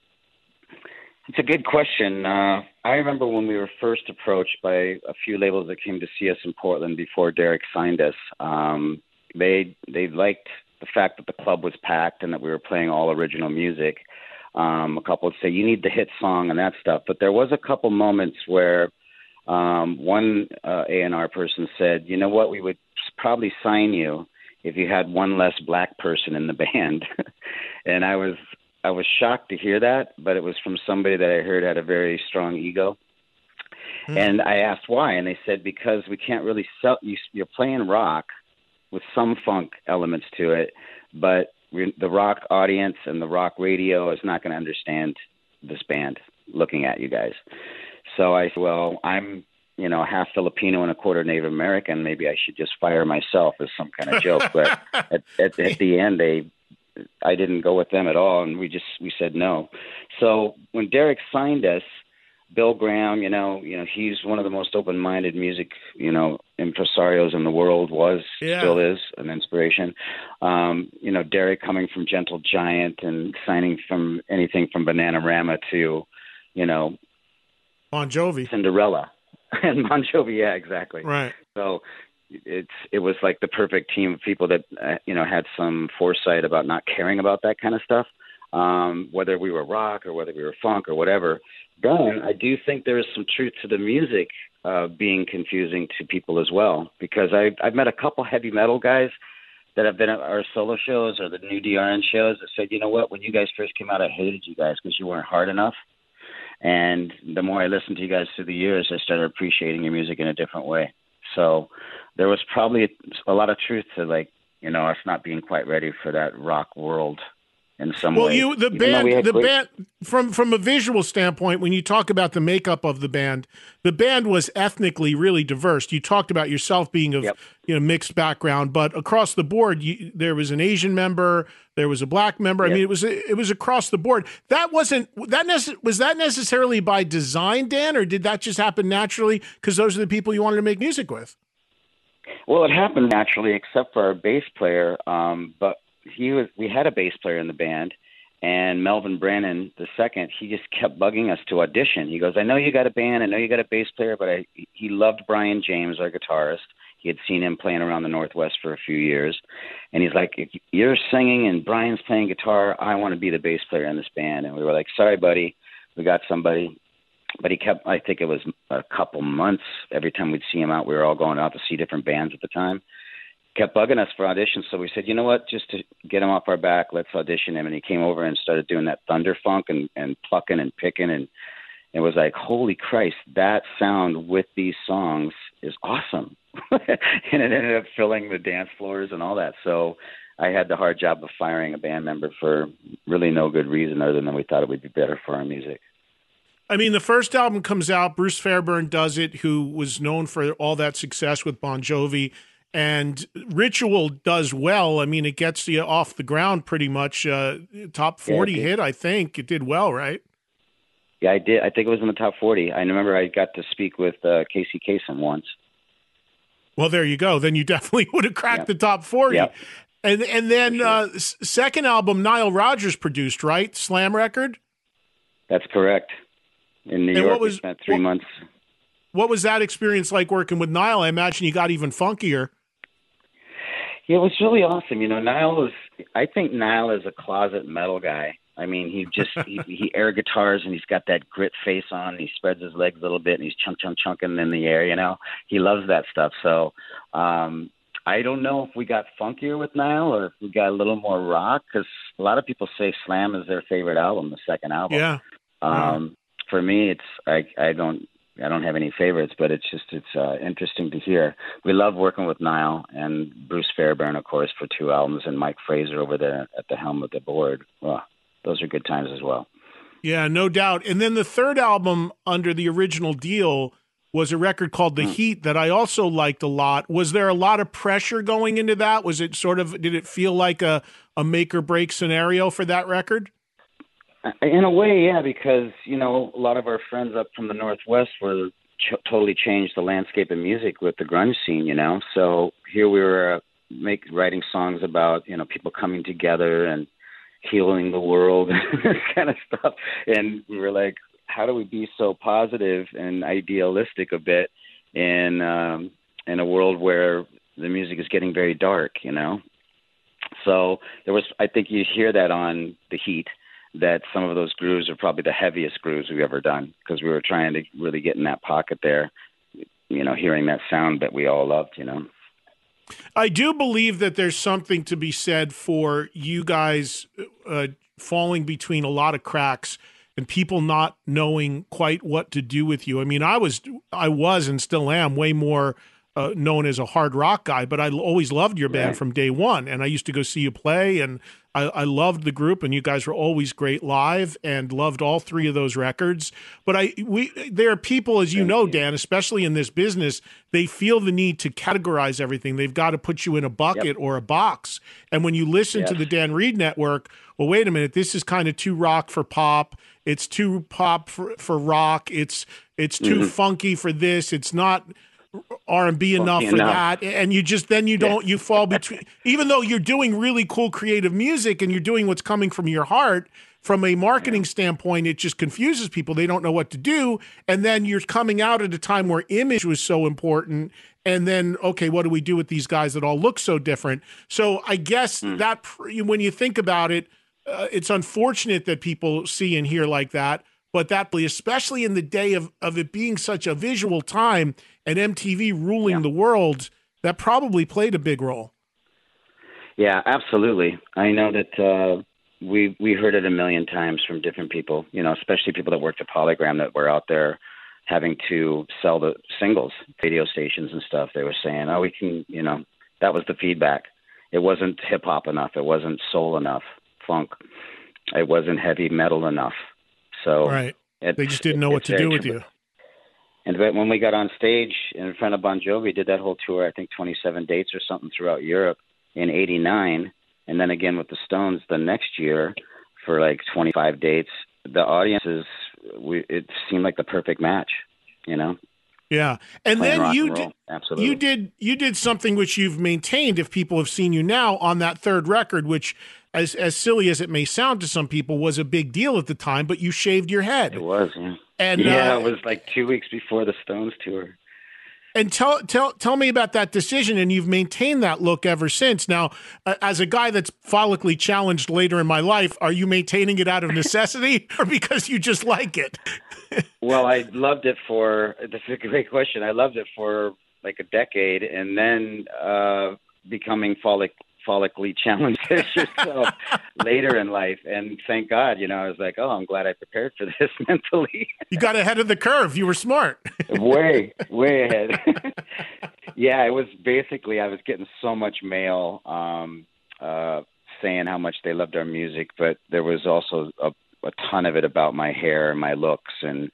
It's a good question. I remember when we were first approached by a few labels that came to see us in Portland before Derek signed us. They liked the fact that the club was packed and that we were playing all original music. A couple would say, you need the hit song and that stuff. But there was a couple moments where one A&R person said, you know what, we would probably sign you if you had one less black person in the band. And I was shocked to hear that, but it was from somebody that I heard had a very strong ego. And I asked why, and they said, because we can't really sell, you're playing rock with some funk elements to it, but the rock audience and the rock radio is not going to understand this band looking at you guys. So I said, well, I'm, half Filipino and a quarter Native American. Maybe I should just fire myself as some kind of joke. But at the end, I didn't go with them at all, and we said no. So when Derek signed us, Bill Graham, he's one of the most open-minded music, impresarios in the world, still is an inspiration. Derek coming from Gentle Giant and signing from anything from Bananarama to, Bon Jovi, Cinderella, and Bon Jovi. Yeah, exactly. Right. So it was like the perfect team of people that, had some foresight about not caring about that kind of stuff. Whether we were rock or whether we were funk or whatever. Then I do think there is some truth to the music being confusing to people as well, because I've met a couple heavy metal guys that have been at our solo shows or the new DRN shows that said, you know what, when you guys first came out, I hated you guys because you weren't hard enough. And the more I listened to you guys through the years, I started appreciating your music in a different way. So there was probably a lot of truth to, like, you know, us not being quite ready for that rock world in some way. Well, the band, from a visual standpoint, when you talk about the makeup of the band was ethnically really diverse. You talked about yourself being of mixed background, but across the board, there was an Asian member, there was a black member. I mean, it was across the board. Was that necessarily by design, Dan, or did that just happen naturally because those are the people you wanted to make music with? Well, it happened naturally, except for our bass player, but we had a bass player in the band, and Melvin Brannon II, he just kept bugging us to audition. He goes, I know you got a band, I know you got a bass player, but he loved Brian James, our guitarist. He had seen him playing around the Northwest for a few years, and he's like, if you're singing and Brian's playing guitar, I want to be the bass player in this band. And we were like, sorry, buddy, we got somebody. But he kept, I think it was a couple months, every time we'd see him out, we were all going out to see different bands at the time, kept bugging us for auditions. So we said, you know what, just to get him off our back, let's audition him. And he came over and started doing that thunder funk and plucking and picking. And it was like, holy Christ, that sound with these songs is awesome. And it ended up filling the dance floors and all that. So I had the hard job of firing a band member for really no good reason other than we thought it would be better for our music. I mean, the first album comes out, Bruce Fairbairn does it, who was known for all that success with Bon Jovi, and Ritual does well. I mean, it gets you off the ground pretty much. Top 40 hit, I think. It did well, right? Yeah, I did. I think it was in the top 40. I remember I got to speak with Casey Kasem once. Well, there you go. Then you definitely would have cracked the top 40. Yep. And then second album, Nile Rodgers produced, right? Slam record? That's correct. In New York, we spent 3 months. What was that experience like working with Nile? I imagine you got even funkier. Yeah, it was really awesome. You know, I think Nile is a closet metal guy. I mean, he air guitars and he's got that grit face on. He spreads his legs a little bit and he's chunking in the air, you know. He loves that stuff. So I don't know if we got funkier with Nile or if we got a little more rock, because a lot of people say Slam is their favorite album, the second album. Yeah. For me, I don't have any favorites, but it's interesting to hear. We love working with Nile and Bruce Fairbairn, of course, for 2 albums, and Mike Fraser over there at the helm of the board. Well, those are good times as well. Yeah, no doubt. And then the third album under the original deal was a record called The Heat that I also liked a lot. Was there a lot of pressure going into that? Was it did it feel like a make or break scenario for that record? In a way, yeah, because, you know, a lot of our friends up from the Northwest were totally changed the landscape of music with the grunge scene, you know. So here we were writing songs about, you know, people coming together and healing the world and this kind of stuff. And we were like, how do we be so positive and idealistic a bit in a world where the music is getting very dark, you know? So I think you hear that on The Heat, that some of those grooves are probably the heaviest grooves we've ever done, because we were trying to really get in that pocket there, you know, hearing that sound that we all loved, you know. I do believe that there's something to be said for you guys falling between a lot of cracks and people not knowing quite what to do with you. I mean, I was and still am way more known as a hard rock guy, but I always loved your band from day one, and I used to go see you play, and I loved the group, and you guys were always great live, and loved all 3 of those records. But there are people, as you know, Dan, especially in this business, they feel the need to categorize everything. They've got to put you in a bucket or a box. And when you listen to the Dan Reed Network, well, wait a minute, this is kind of too rock for pop. It's too pop for rock. It's too funky for this. It's not R&B enough for that, and you fall between, even though you're doing really cool creative music and you're doing what's coming from your heart, from a marketing standpoint, it just confuses people. They don't know what to do, and then you're coming out at a time where image was so important, and then, okay, what do we do with these guys that all look so different? So I guess that when you think about it, it's unfortunate that people see and hear like that, but that, especially in the day of it being such a visual time and MTV ruling the world, that probably played a big role. Yeah, absolutely. I know that we heard it a million times from different people, especially people that worked at Polygram that were out there having to sell the singles, radio stations and stuff. They were saying, oh, we can, that was the feedback. It wasn't hip hop enough. It wasn't soul enough, funk. It wasn't heavy metal enough. So right. They just didn't know what to do with you. And when we got on stage in front of Bon Jovi, did that whole tour, I think 27 dates or something throughout Europe in '89. And then again with the Stones the next year for like 25 dates, the audiences, it seemed like the perfect match, Yeah. And then you did something which you've maintained, if people have seen you now, on that third record, which as silly as it may sound to some people was a big deal at the time, but you shaved your head. It was, yeah. And it was like 2 weeks before the Stones tour. And tell me about that decision, and you've maintained that look ever since. Now, as a guy that's follically challenged later in my life, are you maintaining it out of necessity or because you just like it? Well, I loved it that's a great question. I loved it for like a decade, and then becoming follically challenged as yourself later in life. And thank God, I was like, oh, I'm glad I prepared for this mentally. You got ahead of the curve. You were smart. way ahead. Yeah, it was basically, I was getting so much mail saying how much they loved our music, but there was also a ton of it about my hair and my looks and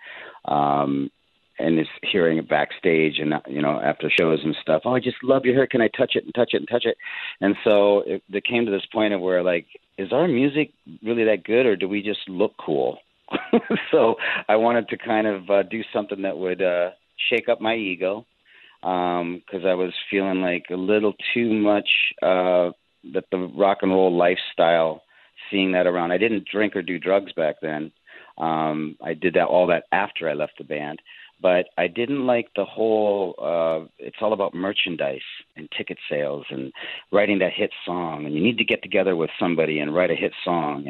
just hearing it backstage and, after shows and stuff. Oh, I just love your hair. Can I touch it and touch it and touch it? And so it came to this point of where, like, is our music really that good or do we just look cool? So I wanted to kind of do something that would shake up my ego because I was feeling like a little too much that the rock and roll lifestyle, seeing that around. I didn't drink or do drugs back then. I did all that after I left the band. But I didn't like the whole, it's all about merchandise and ticket sales and writing that hit song. And you need to get together with somebody and write a hit song,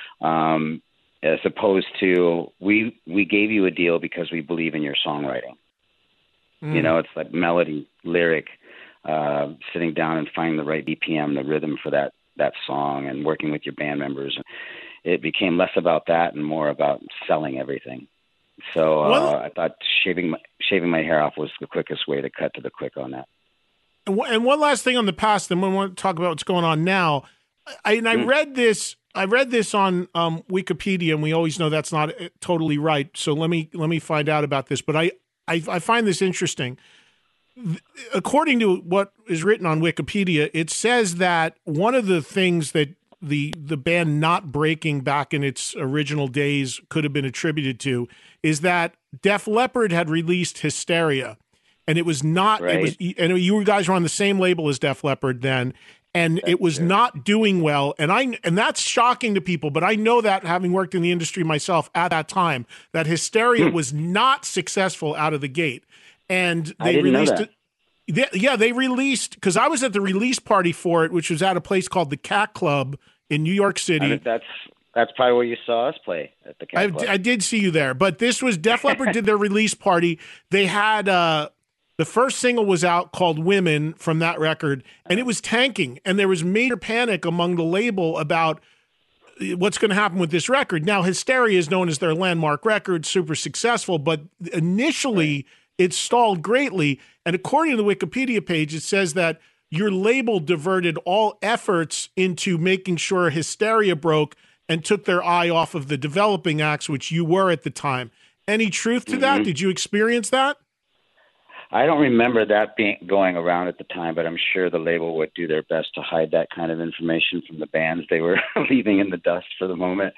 as opposed to we gave you a deal because we believe in your songwriting. It's like melody, lyric, sitting down and finding the right BPM, the rhythm for that song and working with your band members. It became less about that and more about selling everything. So I thought shaving my hair off was the quickest way to cut to the quick on that. And one last thing on the past, and we want to talk about what's going on now. I read this on Wikipedia, and we always know that's not totally right. So let me find out about this. But I find this interesting. According to what is written on Wikipedia, it says that one of the things that the band not breaking back in its original days could have been attributed to is that Def Leppard had released Hysteria, and it was not. Right. And you guys were on the same label as Def Leppard then, and it was not doing well. And that's shocking to people, but I know that, having worked in the industry myself at that time, that Hysteria was not successful out of the gate, and they released it. They released, because I was at the release party for it, which was at a place called the Cat Club in New York City. That's probably where you saw us play, at the Cat Club. I did see you there, but this was Def Leppard did their release party. They had the first single was out called Women from that record, and it was tanking, and there was major panic among the label about what's going to happen with this record. Now, Hysteria is known as their landmark record, super successful, but initially it stalled greatly. And according to the Wikipedia page, it says that your label diverted all efforts into making sure Hysteria broke and took their eye off of the developing acts, which you were at the time. Any truth to that? Did you experience that? I don't remember that going around at the time, but I'm sure the label would do their best to hide that kind of information from the bands they were leaving in the dust for the moment.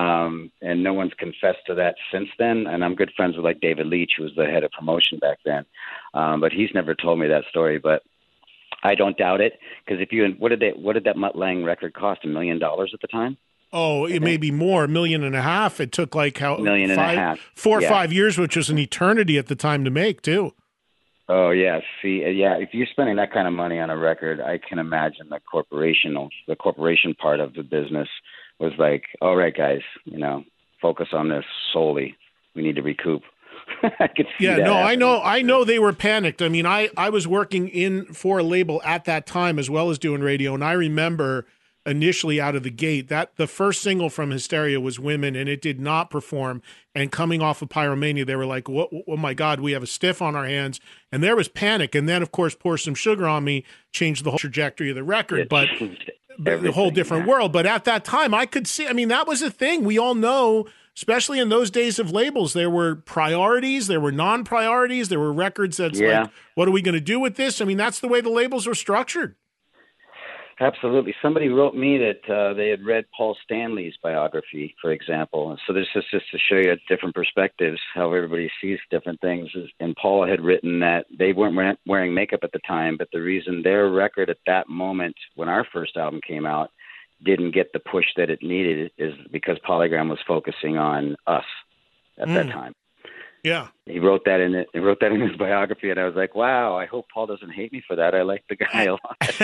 And no one's confessed to that since then. And I'm good friends with like David Leitch, who was the head of promotion back then. But he's never told me that story, but I don't doubt it. Because what did that Mutt Lange record cost? $1 million at the time? Oh, it may be more, $1.5 million. It took like $1.5 million. 4 or 5 years, which was an eternity at the time to make too. Oh, yeah. See, yeah, if you're spending that kind of money on a record, I can imagine the corporation part of the business was like, all right, guys, focus on this solely. We need to recoup. I could see that. No, happening. I know they were panicked. I mean, I was working for a label at that time as well as doing radio, and I remember initially out of the gate. That the first single from Hysteria was Women, and it did not perform. And coming off of Pyromania, they were like, oh my God, we have a stiff on our hands. And there was panic. And then, of course, Pour Some Sugar on Me changed the whole trajectory of the record. But a whole different world. But at that time, I could see, I mean, that was a thing. We all know, especially in those days of labels, there were priorities, there were non-priorities, there were records that's like, what are we going to do with this? I mean, that's the way the labels were structured. Absolutely. Somebody wrote me that they had read Paul Stanley's biography, for example. So this is just to show you different perspectives, how everybody sees different things. And Paul had written that they weren't wearing makeup at the time, but the reason their record at that moment, when our first album came out, didn't get the push that it needed is because Polygram was focusing on us at that time. Yeah. He wrote that in his biography, and I was like, wow, I hope Paul doesn't hate me for that. I like the guy a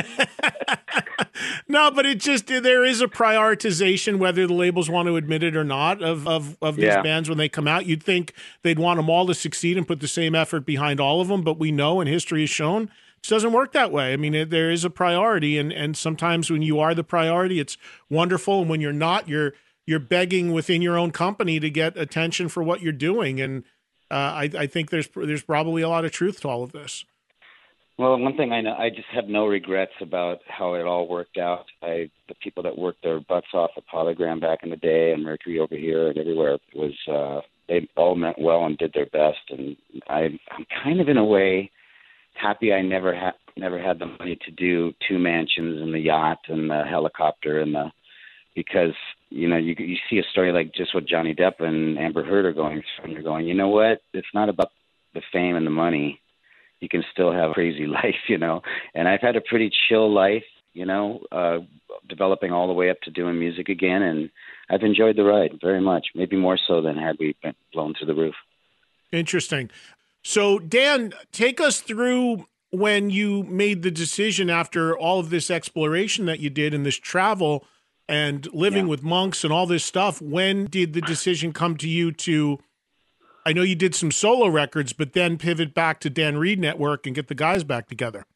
lot. No, but it just, there is a prioritization, whether the labels want to admit it or not, of these bands when they come out. You'd think they'd want them all to succeed and put the same effort behind all of them, but we know, and history has shown, it doesn't work that way. I mean, there is a priority, and sometimes when you are the priority, it's wonderful, and when you're not, you're begging within your own company to get attention for what you're doing, and I think there's probably a lot of truth to all of this. Well, one thing I know, I just have no regrets about how it all worked out. The people that worked their butts off at Polygram back in the day, and Mercury over here and everywhere, they all meant well and did their best. And I'm kind of in a way happy I never had the money to do 2 mansions and the yacht and the helicopter because you know you see a story like just what Johnny Depp and Amber Heard are going through, and you're going, you know what? It's not about the fame and the money. You can still have a crazy life, you know. And I've had a pretty chill life, you know, developing all the way up to doing music again, and I've enjoyed the ride very much, maybe more so than had we been blown through the roof. Interesting. So, Dan, take us through when you made the decision after all of this exploration that you did and this travel and living with monks and all this stuff. When did the decision come to you to, I know you did some solo records, but then pivot back to Dan Reed Network and get the guys back together?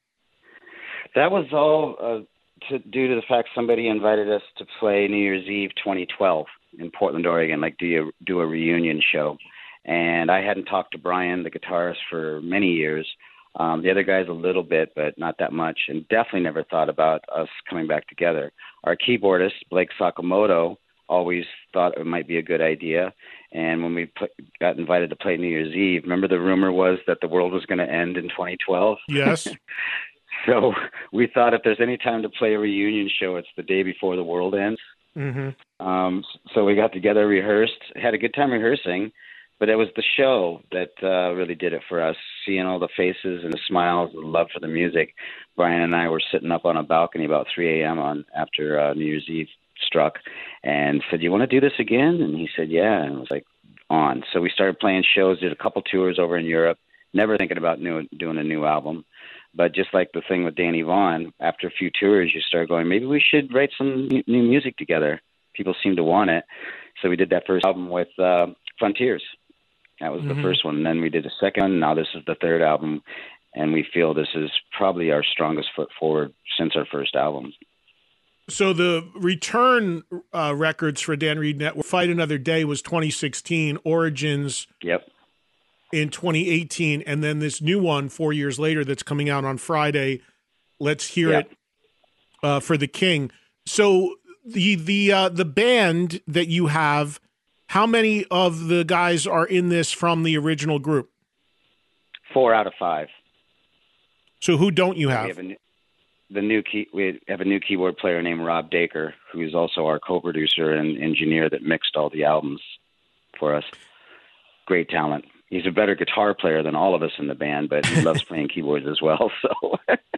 That was all due to the fact somebody invited us to play New Year's Eve 2012 in Portland, Oregon, like do a reunion show. And I hadn't talked to Brian, the guitarist, for many years. The other guys a little bit, but not that much, and definitely never thought about us coming back together. Our keyboardist, Blake Sakamoto, always thought it might be a good idea. And when we got invited to play New Year's Eve, remember the rumor was that the world was going to end in 2012? Yes. So we thought if there's any time to play a reunion show, it's the day before the world ends. Mm-hmm. So we got together, rehearsed, had a good time rehearsing. But it was the show that really did it for us, seeing all the faces and the smiles and the love for the music. Brian and I were sitting up on a balcony about 3 a.m. after New Year's Eve struck and said, you want to do this again? And he said, yeah. And it was like, on. So we started playing shows, did a couple tours over in Europe, never thinking about doing a new album. But just like the thing with Danny Vaughan, after a few tours, you start going, maybe we should write some new music together. People seem to want it. So we did that first album with Frontiers. That was the first one. And then we did a second one. Now this is the third album. And we feel this is probably our strongest foot forward since our first album. So the return records for Dan Reed Network, Fight Another Day was 2016, Origins in 2018, and then this new one 4 years later that's coming out on Friday, Let's Hear It for the King. So the band that you have, how many of the guys are in this from the original group? 4 out of 5. So who don't you have? We have a new keyboard player named Rob Dacre, who's also our co-producer and engineer that mixed all the albums for us. Great talent. He's a better guitar player than all of us in the band, but he loves playing keyboards as well. So,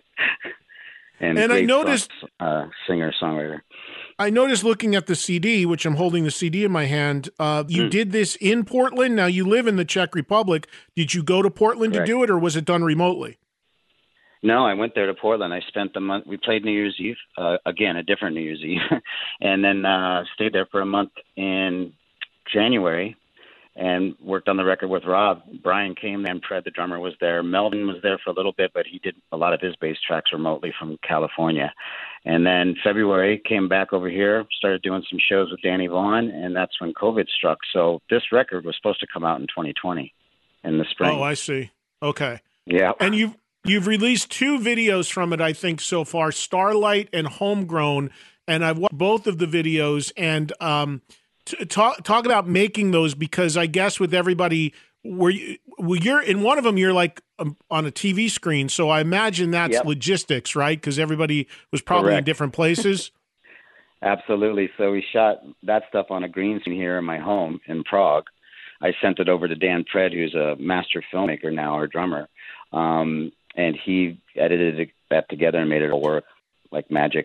and I noticed singer-songwriter. I noticed looking at the CD, which I'm holding the CD in my hand, you did this in Portland. Now, you live in the Czech Republic. Did you go to Portland to do it, or was it done remotely? No, I went there to Portland. I spent the month. We played New Year's Eve, again, a different New Year's Eve, and then stayed there for a month in January and worked on the record with Rob. Brian came and Fred, the drummer, was there. Melvin was there for a little bit, but he did a lot of his bass tracks remotely from California. And then February came back over here, started doing some shows with Danny Vaughan, and that's when COVID struck. So this record was supposed to come out in 2020 in the spring. Oh, I see. Okay. Yeah. And you've released 2 videos from it, I think, so far, Starlight and Homegrown, and I've watched both of the videos. And talk about making those, because I guess with everybody, you're in one of them, you're like on a TV screen, so I imagine that's logistics, right? Because everybody was probably in different places. Absolutely. So we shot that stuff on a green screen here in my home in Prague. I sent it over to Dan Pred, who's a master filmmaker now, our drummer, and he edited that together and made it all work like magic.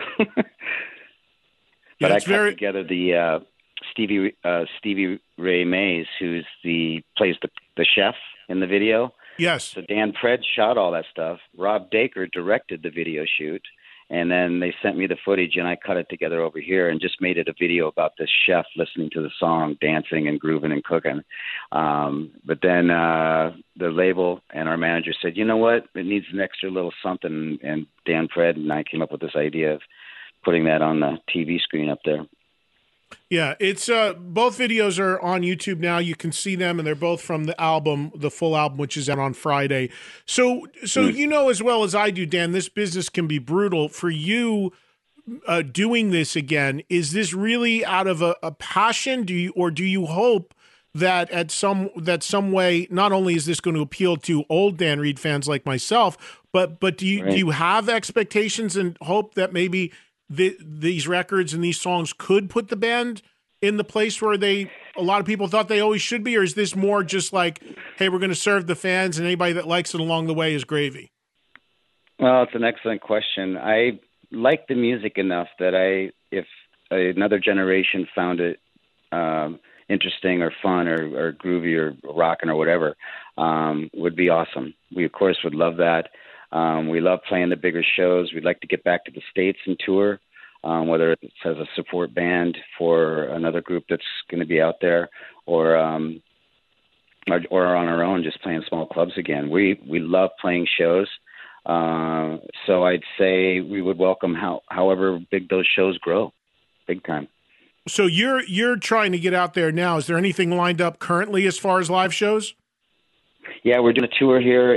But I cut together the Stevie Ray Mays, plays the chef in the video. Yes. So Dan Pred shot all that stuff. Rob Dacre directed the video shoot, and then they sent me the footage, and I cut it together over here and just made it a video about this chef listening to the song, dancing and grooving and cooking. But then the label and our manager said, you know what, it needs an extra little something, and Dan Pred and I came up with this idea of putting that on the TV screen up there. Yeah, it's both videos are on YouTube now. You can see them, and they're both from the album, the full album, which is out on Friday. So you know as well as I do, Dan, this business can be brutal. For you doing this again, is this really out of a passion? Do you hope that some way, not only is this going to appeal to old Dan Reed fans like myself, but do you have expectations and hope that maybe these records and these songs could put the band in the place where a lot of people thought they always should be? Or is this more just like, hey, we're going to serve the fans and anybody that likes it along the way is gravy? Well, it's an excellent question. I like the music enough that if another generation found it interesting or fun or groovy or rocking or whatever, would be awesome. We, of course, would love that. We love playing the bigger shows. We'd like to get back to the States and tour, whether it's as a support band for another group that's going to be out there, or on our own, just playing small clubs again. We love playing shows. So I'd say we would welcome however big those shows grow, big time. So you're trying to get out there now. Is there anything lined up currently as far as live shows? Yeah, we're doing a tour here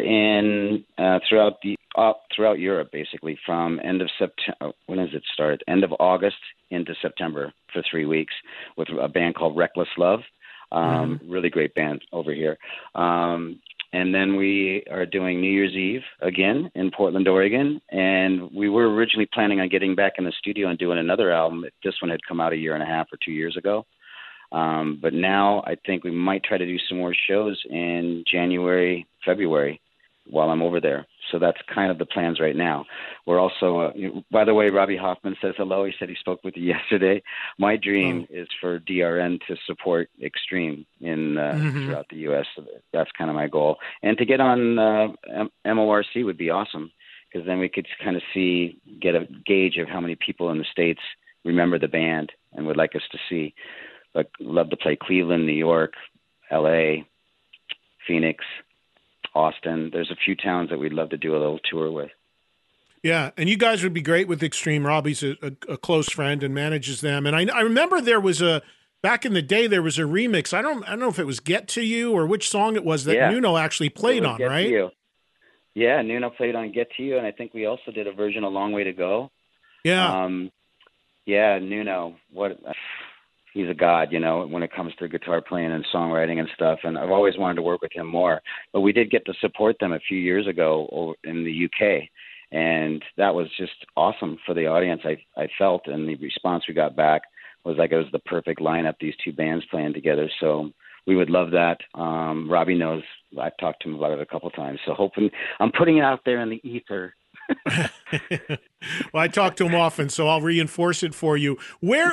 throughout Europe, basically from end of September. When does it start? End of August into September for 3 weeks with a band called Reckless Love. Really great band over here. And then we are doing New Year's Eve again in Portland, Oregon. And we were originally planning on getting back in the studio and doing another album. This one had come out 1.5 years or 2 years ago. But now I think we might try to do some more shows in January, February while I'm over there. So that's kind of the plans right now. We're also, by the way, Robbie Hoffman says hello. He said he spoke with you yesterday. My dream is for DRN to support Extreme in throughout the U.S. So that's kind of my goal. And to get on MORC would be awesome, because then we could kind of get a gauge of how many people in the States remember the band and would like us to see. But love to play Cleveland, New York, L.A., Phoenix, Austin. There's a few towns that we'd love to do a little tour with. Yeah, and you guys would be great with Extreme. Robbie's a close friend and manages them. And I remember there was back in the day, there was a remix. I don't know if it was Get To You or which song it was that Nuno actually played on, right? To You. Yeah, Nuno played on Get To You, and I think we also did a version of Long Way To Go. Yeah. Yeah, Nuno, he's a god, when it comes to guitar playing and songwriting and stuff. And I've always wanted to work with him more. But we did get to support them a few years ago in the UK. And that was just awesome for the audience, I felt. And the response we got back was like it was the perfect lineup, these two bands playing together. So we would love that. Robbie knows. I've talked to him about it a couple of times. So hoping I'm putting it out there in the ether. Well, I talk to him often, so I'll reinforce it for you. Where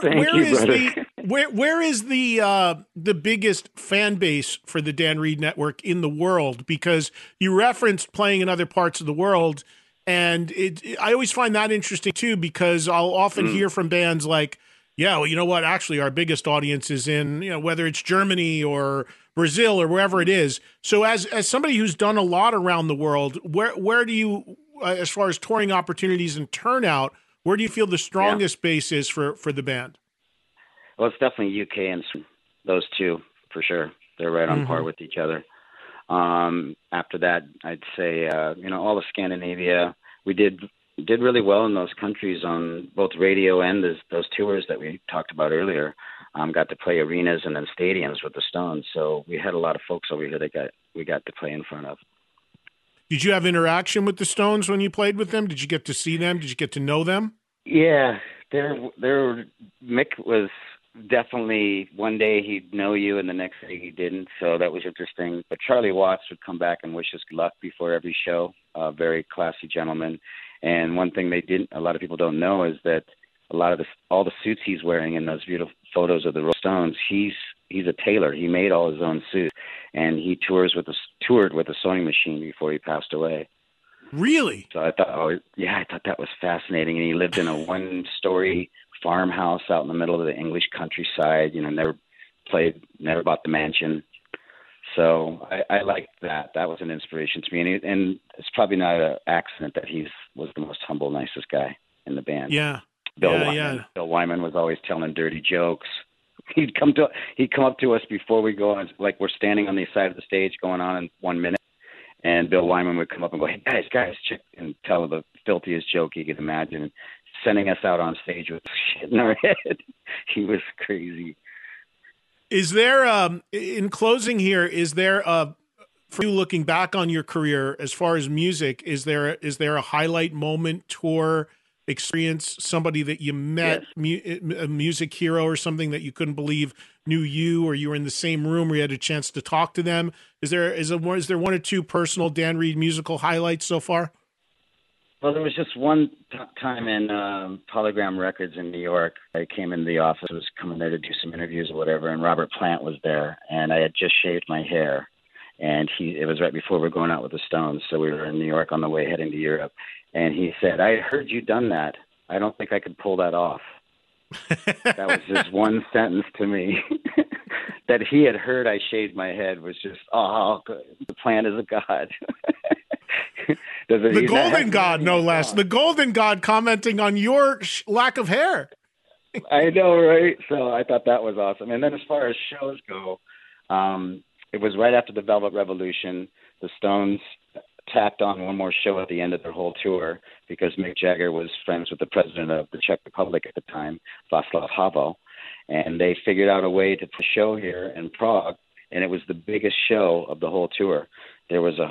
is the biggest fan base for the Dan Reed Network in the world? Because you referenced playing in other parts of the world, and I always find that interesting too, because I'll often hear from bands like, yeah, well, you know what? Actually, our biggest audience is in, whether it's Germany or Brazil or wherever it is. So as somebody who's done a lot around the world, where do you, as far as touring opportunities and turnout, Where do you feel the strongest base is for the band? Well, it's definitely UK and those two for sure. They're right on par with each other. After that, I'd say all of Scandinavia. We did really well in those countries on both radio and those tours that we talked about earlier. Got to play arenas and then stadiums with the Stones. So we had a lot of folks over here that we got to play in front of. Did you have interaction with the Stones when you played with them? Did you get to see them? Did you get to know them? Yeah, Mick was definitely, one day he'd know you and the next day he didn't, so that was interesting. But Charlie Watts would come back and wish us good luck before every show. Very classy gentleman. And one thing a lot of people don't know is that all the suits he's wearing in those beautiful photos of the Rolling Stones, he's a tailor. He made all his own suits, and he toured with a sewing machine before he passed away. Really? So I thought that was fascinating. And he lived in a one-story farmhouse out in the middle of the English countryside. Never bought the mansion. So I liked that. That was an inspiration to me. And it's probably not an accident that he was the most humble, nicest guy in the band. Yeah. Bill Wyman was always telling dirty jokes. He'd come up to us before we go on, like we're standing on the side of the stage going on in 1 minute. And Bill Wyman would come up and go, "Hey, guys, check," and tell the filthiest joke you could imagine, sending us out on stage with shit in our head. He was crazy. Is there, in closing here, for you looking back on your career as far as music, is there a highlight moment, tour, experience, somebody that you met, a music hero or something that you couldn't believe knew you, or you were in the same room where you had a chance to talk to them? Is there one or two personal Dan Reed musical highlights so far? Well, there was just one time in Polygram Records in New York. I came into the office, was coming there to do some interviews or whatever, and Robert Plant was there, and I had just shaved my hair, and it was right before we were going out with the Stones, so we were in New York on the way heading to Europe, and he said, "I heard you done that. I don't think I could pull that off." That was just one sentence to me. That he had heard I shaved my head was just, the Plant is a god. The Golden God, no less. The Golden God commenting on your lack of hair. I know, right? So I thought that was awesome. And then as far as shows go, it was right after the Velvet Revolution. The Stones tacked on one more show at the end of their whole tour because Mick Jagger was friends with the president of the Czech Republic at the time, Václav Havel. And they figured out a way to put a show here in Prague, and it was the biggest show of the whole tour. There was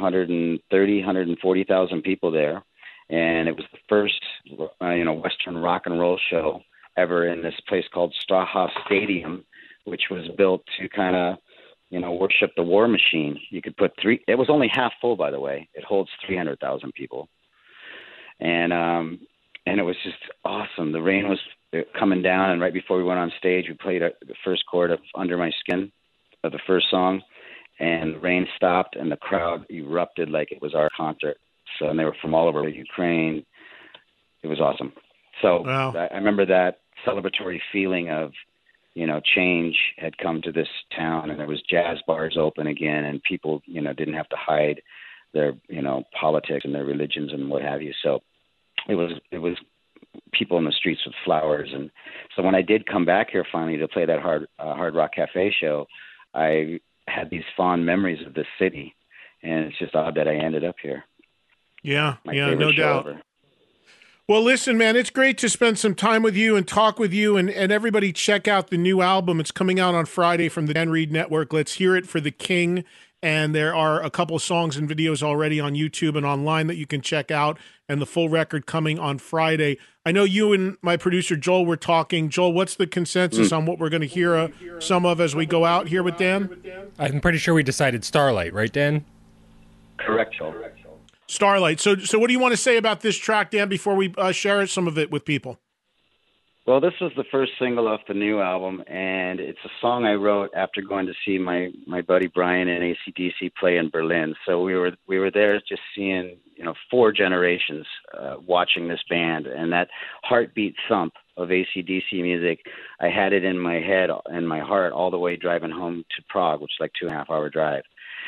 140,000 people there, and it was the first, Western rock and roll show ever in this place called Strahaus Stadium, which was built to kind of, worship the war machine. You could put it was only half full, by the way. It holds 300,000 people. And it was just awesome. The rain was coming down, and right before we went on stage, we played the first chord of Under My Skin of the first song, and the rain stopped, and the crowd erupted like it was our concert. So, and they were from all over Ukraine. It was awesome. So wow. I remember that celebratory feeling of, change had come to this town, and there was jazz bars open again, and people, didn't have to hide their, politics and their religions and what have you. So it was people in the streets with flowers. And so when I did come back here finally to play that Hard Rock Cafe show, I had these fond memories of this city, and it's just odd that I ended up here. Yeah, no doubt. Ever. Well, listen, man, it's great to spend some time with you and talk with you, and everybody check out the new album. It's coming out on Friday from the Dan Reed Network. Let's Hear It for the King. And there are a couple of songs and videos already on YouTube and online that you can check out, and the full record coming on Friday. I know you and my producer Joel were talking. Joel, what's the consensus on what we're going to hear some of as we go out here with Dan? I'm pretty sure we decided Starlight, right, Dan? Correct, Joel. Starlight. So what do you want to say about this track, Dan, before we share some of it with people? Well, this was the first single off the new album, and it's a song I wrote after going to see my buddy Brian and AC/DC play in Berlin. So we were there just seeing, 4 generations watching this band, and that heartbeat thump of AC/DC music, I had it in my head and my heart all the way driving home to Prague, which is like 2.5-hour drive.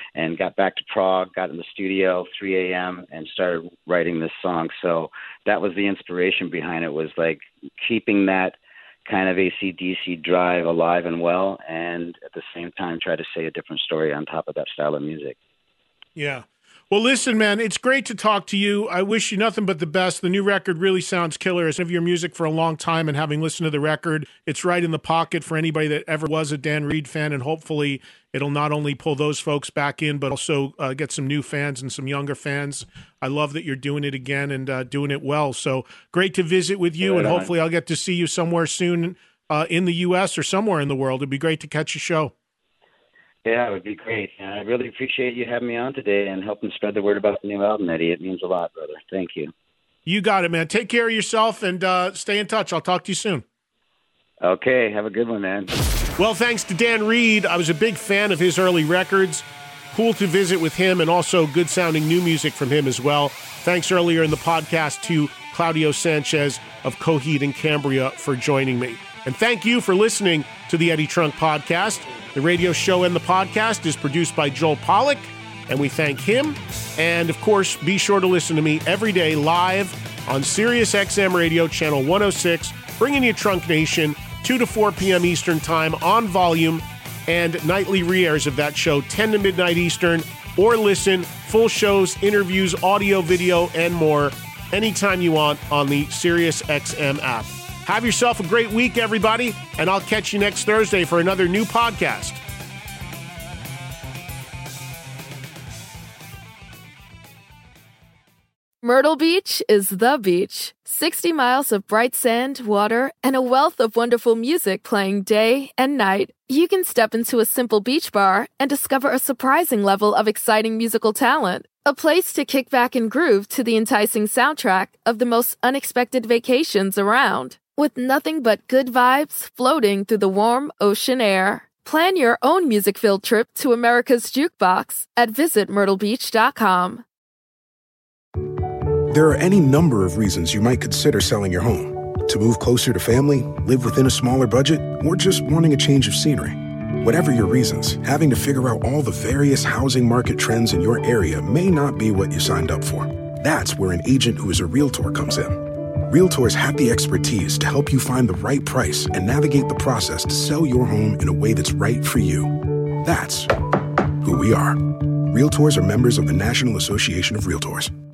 and got back to Prague, got in the studio 3 a.m. and started writing this song. So that was the inspiration behind it, was like keeping that kind of AC/DC drive alive and well, and at the same time try to say a different story on top of that style of music. Yeah. Well, listen, man, it's great to talk to you. I wish you nothing but the best. The new record really sounds killer. As of your music for a long time, and having listened to the record, it's right in the pocket for anybody that ever was a Dan Reed fan, and hopefully it'll not only pull those folks back in, but also get some new fans and some younger fans. I love that you're doing it again and doing it well. So great to visit with you, and hopefully I'll get to see you somewhere soon in the U.S. or somewhere in the world. It'd be great to catch a show. Yeah, it would be great. And I really appreciate you having me on today and helping spread the word about the new album, Eddie. It means a lot, brother. Thank you. You got it, man. Take care of yourself and stay in touch. I'll talk to you soon. Okay, have a good one, man. Well, thanks to Dan Reed. I was a big fan of his early records. Cool to visit with him, and also good-sounding new music from him as well. Thanks earlier in the podcast to Claudio Sanchez of Coheed and Cambria for joining me. And thank you for listening to the Eddie Trunk Podcast. The radio show and the podcast is produced by Joel Pollack, and we thank him. And, of course, be sure to listen to me every day live on Sirius XM Radio, Channel 106, bringing you Trunk Nation, 2 to 4 p.m. Eastern Time on volume, and nightly re-airs of that show, 10 to midnight Eastern, or listen, full shows, interviews, audio, video, and more, anytime you want on the Sirius XM app. Have yourself a great week, everybody, and I'll catch you next Thursday for another new podcast. Myrtle Beach is the beach. 60 miles of bright sand, water, and a wealth of wonderful music playing day and night. You can step into a simple beach bar and discover a surprising level of exciting musical talent. A place to kick back and groove to the enticing soundtrack of the most unexpected vacations around. With nothing but good vibes floating through the warm ocean air. Plan your own music-filled trip to America's Jukebox at visitmyrtlebeach.com. There are any number of reasons you might consider selling your home. To move closer to family, live within a smaller budget, or just wanting a change of scenery. Whatever your reasons, having to figure out all the various housing market trends in your area may not be what you signed up for. That's where an agent who is a realtor comes in. Realtors have the expertise to help you find the right price and navigate the process to sell your home in a way that's right for you. That's who we are. Realtors are members of the National Association of Realtors.